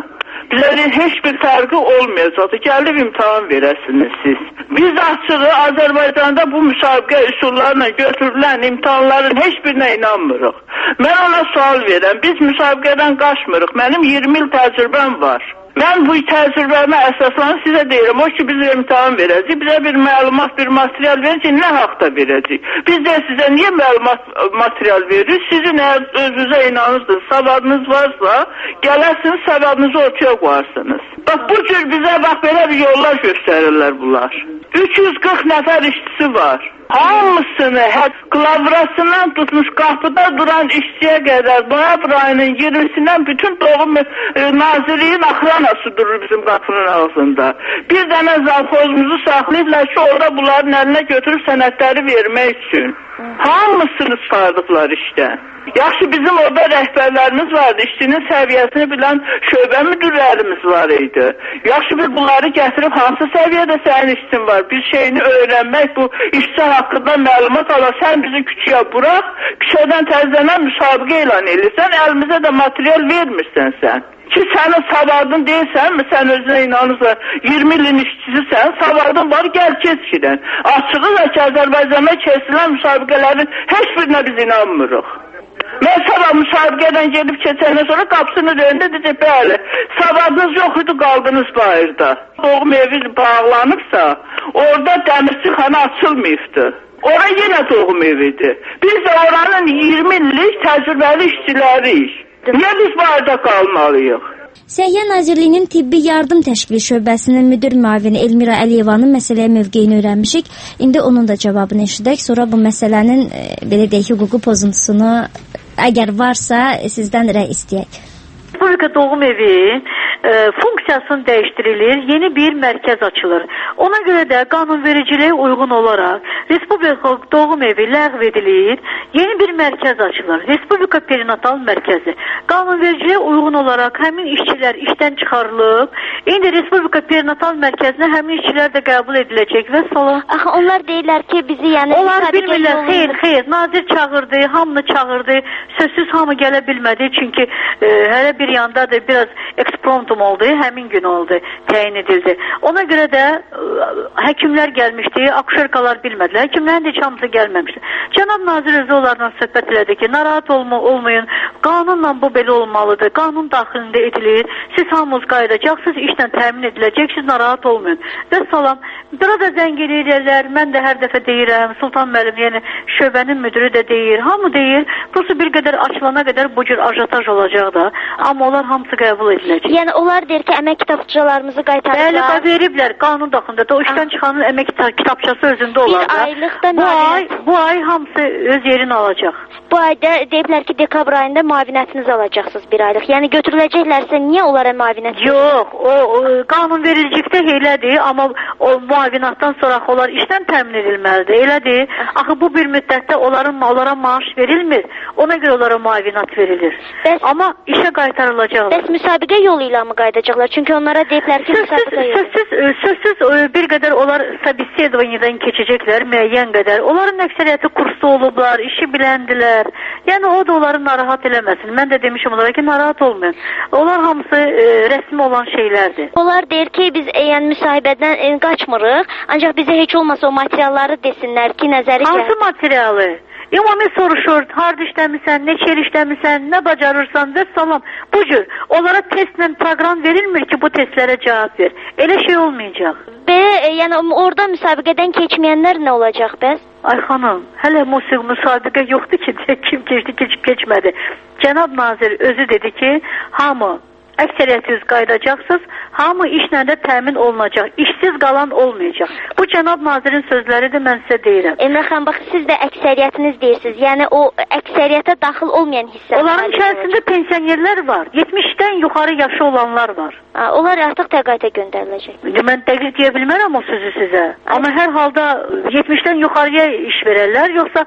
Bizlərin heç bir fərqi olmayacaqdır. Gəlib imtahan verəsiniz siz. Biz açığı Azərbaycanda bu müsabiqə üsullarla götürülən imtahanların heç birinə inanmırıq. Mən ona sual verəm. Biz müsabiqədən qaçmırıq. Mənim iyirmi il təcrübəm var. Mən bu təcrübəmə əsaslanıb sizə deyirəm, o ki biz imtahan verəcək, bizə bir məlumat, bir material verəcək, nə haqda verəcək? Biz də sizə niyə məlumat, material veririk? Sizin əgər özünüzə inanırsınız, savadınız varsa, gələrsiniz, savadınızı ortaya qoyarsınız. Bax, bu cür bizə bax, belə bir yollar göstərirlər bunlar. üç yüz qırx nəfər işçisi var. Hamısını, qlavrasından tutmuş qapıda duran işçiyə qədər noyabr ayının iyirmisindən bütün doğum e, nazirliyin axranası durur bizim qapının ağzında. Bir dənə zavxozumuzu saxlayırlar ki, orada bunların əlinə götürüb sənədləri vermək üçün. Hamısını çıxardıqlar işdə. Yaxşı, bizim orada rəhbərlərimiz vardı, işçinin səviyyəsini bilən şöbə müdürlərimiz var idi. Yaxşı, bir bunları gətirib hansı səviyyədə sənin işçin var? Bir şeyini öyrənmək, bu işçi haqqında məlumat ala, sən bizi küçüyə bıraq, küçədən təzələnən müsabiqə elan edirsən, əlimizə də material vermirsən sən. Ki sənin savadın deyilsən mi, sən özünə inanırsan, iyirmi ilin işçisisən, savadın var, gəl keçirən. Açığı da ki, Azərbaycanda kesilən müsabiqələrin heç birinə biz inanmırıq. Mən sabah müsabiqədən gedib keçəndən sonra qapısının önündə deyəcək, bəli, savadınız yox idi, qaldınız bayırda. Doğum evi bağlanıbsa, orada dəmirçixana açılmayıbdı. Ora yenə doğum evidir. Biz də oranın iyirmi illik təcrübəli işçiləriyik. Niyə biz bayırda qalmalıyıq? Səhiyyə Nazirliyinin Tibbi Yardım Təşkili Şöbəsinin müdir müavini Elmira Əliyevanın məsələyə mövqeyini öyrənmişik. İndi onun da cavabını eşidək. Sonra bu məsələnin e, belə deyək, hüquqi pozuntusunu əgər varsa sizdən rəy istəyək. Respublika Doğum Evi e, funksiyasını dəyişdirilir, yeni bir mərkəz açılır. Ona görə də qanunvericiliyə uyğun olaraq Respublika Doğum Evi ləğv edilir, yeni bir mərkəz açılır. Respublika Perinatal Mərkəzi. Qanunvericiliyə uyğun olaraq həmin işçilər işdən çıxarılıb, indi Respublika Perinatal Mərkəzinə həmin işçilər də qəbul ediləcək və salam. Axı onlar deyirlər ki, bizi yəni... Onlar bilmirlər, xeyr, xeyr, nazir çağırdı, hamını çağırdı, sözsüz hamı gələ bilmədi, çünki e, hələ bir yanda da biraz ekspromptum oldu, həmin gün oldu, təyin edildi. Ona görə də ə, həkimlər gəlmişdi, akşerkalar bilmədilər, həkimlərin də heç hamısı gəlməmişdi. Cənab nazir özü onlarla söhbət elədi ki, narahat olma, olmayın, qanunla bu belə olmalıdır, qanun daxilində edilir, siz hamınız qayıdacaqsınız, işlə təmin ediləcəksiniz, narahat olmayın. Və salam, biraz da zəng edirlər, mən də hər dəfə deyirəm, Sultan müəllim, yəni şöbənin müdürü də deyir, hamı deyir, burası bir qədər açılana qədər bu cür ajataj olacaq da, amma onlar hamısı qəbul ediləcək. Yəni onlar deyir ki, əmək kitabçalarımızı qaytarırlar. Bəli, veriblər qanun daxilində. O işdən çıxanın əmək kitabçası özündə olar da. Bir aylıqda bu ay, bu ay hamısı öz yerini alacaq. Bu ayda deyiblər ki, dekabr ayında müavinətinizi alacaqsınız bir aylıq. Yəni götürüləcəklərsə niyə onlara müavinət? Yox, o, o qanunvericilikdə elədir, amma o müavinatdan sonra onlar işdən təmin edilməlidir. Elədir. Axı bu bir müddətdə onların onlara maaş verilmir. Ona görə onlara müavinat verilir. Bəs, amma işə qaytarılacaqlar. Bəs müsabiqə yolu ilə mi qayıdacaqlar? Çünki onlara deyiblər ki, sözsüz, müsabiqə yolu. Sözsüz, sözsüz bir qədər onlar sabitsedovaniyadan keçəcəklər, müəyyən qədər. Onların əksəriyyəti kursda olublar, işi biləndilər. Yəni o da onları narahat eləməsin. Mən də demişim onlara ki, narahat olmayın. Onlar hamısı e, rəsmi olan şeylərdir. Onlar deyir ki, biz e, yəni müsahibədən e, qaçmırıq. Ancaq bizə heç olmasa o materialları desinlər ki, nəzəri gəlir. Hansı materialı? İmami soruşur, harda işləmirsən, neçə il işləmirsən, nə bacarırsan və salam. Bu cür, onlara testlə proqram verilmir ki, bu testlərə cavab ver. Elə şey olmayacaq. Belə, e, yəni orada müsabiqədən keçməyənlər nə olacaq bəs? Ay xanım, hələ musiqi müsabiqə yoxdur ki, kim keçdi, keçib keçmədi. Cənab nazir özü dedi ki, hamı əksəriyyətiniz qayıdacaqsınız, hamı işlə də təmin olunacaq, işsiz qalan olmayacaq. Bu cənab nazirin sözləridir, mən sizə deyirəm. Emrah xan, bax, siz də əksəriyyətiniz deyirsiniz, yəni o əksəriyyətə daxil olmayan hissələr. Onların içərisində pensionerlər var, yetmişdən yuxarı yaşı olanlar var. Ha, onlar artıq təqaüdə göndəriləcək. Mən dəqiq deyə bilmərəm o sözü sizə. Ay. Amma hər halda yetmişdən yuxarıya iş verərlər, yoxsa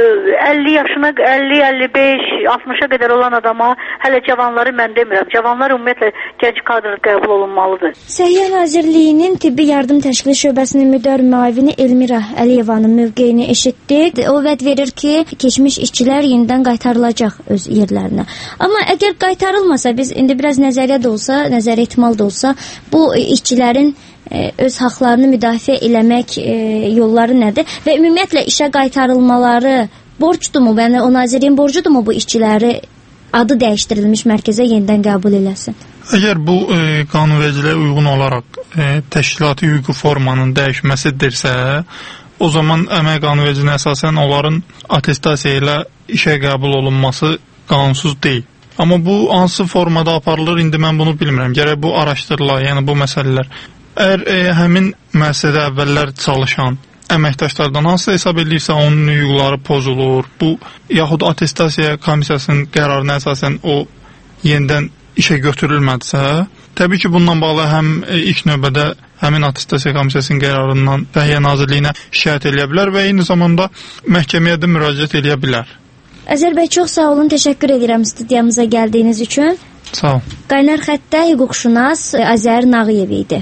əlli yaşına, əlli əlli beş altmışa qədər olan adama hələ cavanları mən demirəm. Cavanlar ümumiyyətlə gənc kadr qəbul olunmalıdır. Səhiyyə Nazirliyinin Tibbi Yardım Təşkili Şöbəsinin müdər müavini Elmira Əliyevanın mövqeyini eşitdik. O vəd verir ki, keçmiş işçilər yenidən qaytarılacaq öz yerlərinə. Amma əgər qaytarılmasa, biz indi biraz nəzəriyyə də olsa, nəzəriyyə ehtimal da olsa, bu işçilərin e, öz haqlarını müdafiə eləmək e, yolları nədir? Və ümumiyyətlə işə qaytarılmaları borcdurmu? Yəni o nazirliyin borcudumu bu işçiləri adı dəyişdirilmiş mərkəzə yenidən qəbul eləsin? Əgər bu e, qanunvericiliyə uyğun olaraq e, təşkilati hüquqi formanın dəyişməsidirsə, o zaman əmək qanunvericiliyinə əsasən onların attestasiya ilə işə qəbul olunması qanunsuz deyil. Amma bu hansı formada aparılır, indi mən bunu bilmirəm. Gərək bu araşdırılar, yəni bu məsələlər. Əgər e, həmin müəssisədə əvvəllər çalışan əməkdaşlardan hansı hesab edirsə onun hüquqları pozulur, bu yaxud attestasiya komissiyasının qərarına əsasən o yenidən işə götürülmədisə, təbii ki, bununla bağlı həm ilk növbədə həmin attestasiya komissiyasının qərarından Səhiyyə Nazirliyinə şikayət edə bilər və eyni zamanda məhkəməyə də müraciət edə bilər. Əzər bəy, çox sağ olun, təşəkkür edirəm studiyamıza gəldiyiniz üçün. Sağ ol. Qaynar xəttdə hüquqşünas Azər Nağıyev idi.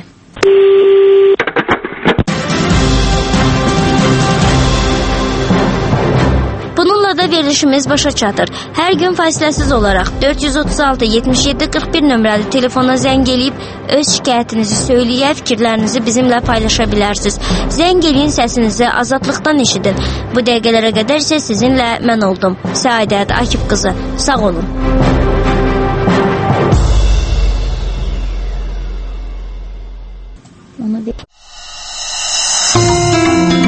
Bununla da verilişimiz başa çatır. Hər gün fasiləsiz olaraq dörd yüz otuz altı yetmiş yeddi qırx bir nömrəli telefona zəng eləyib öz şikayətinizi söyləyə, fikirlərinizi bizimlə paylaşa bilərsiniz. Zəng eləyin, səsinizi azadlıqdan eşidin. Bu dəqiqələrə qədər isə sizinlə mən oldum. Səadət Akif qızı. Sağ olun. Onu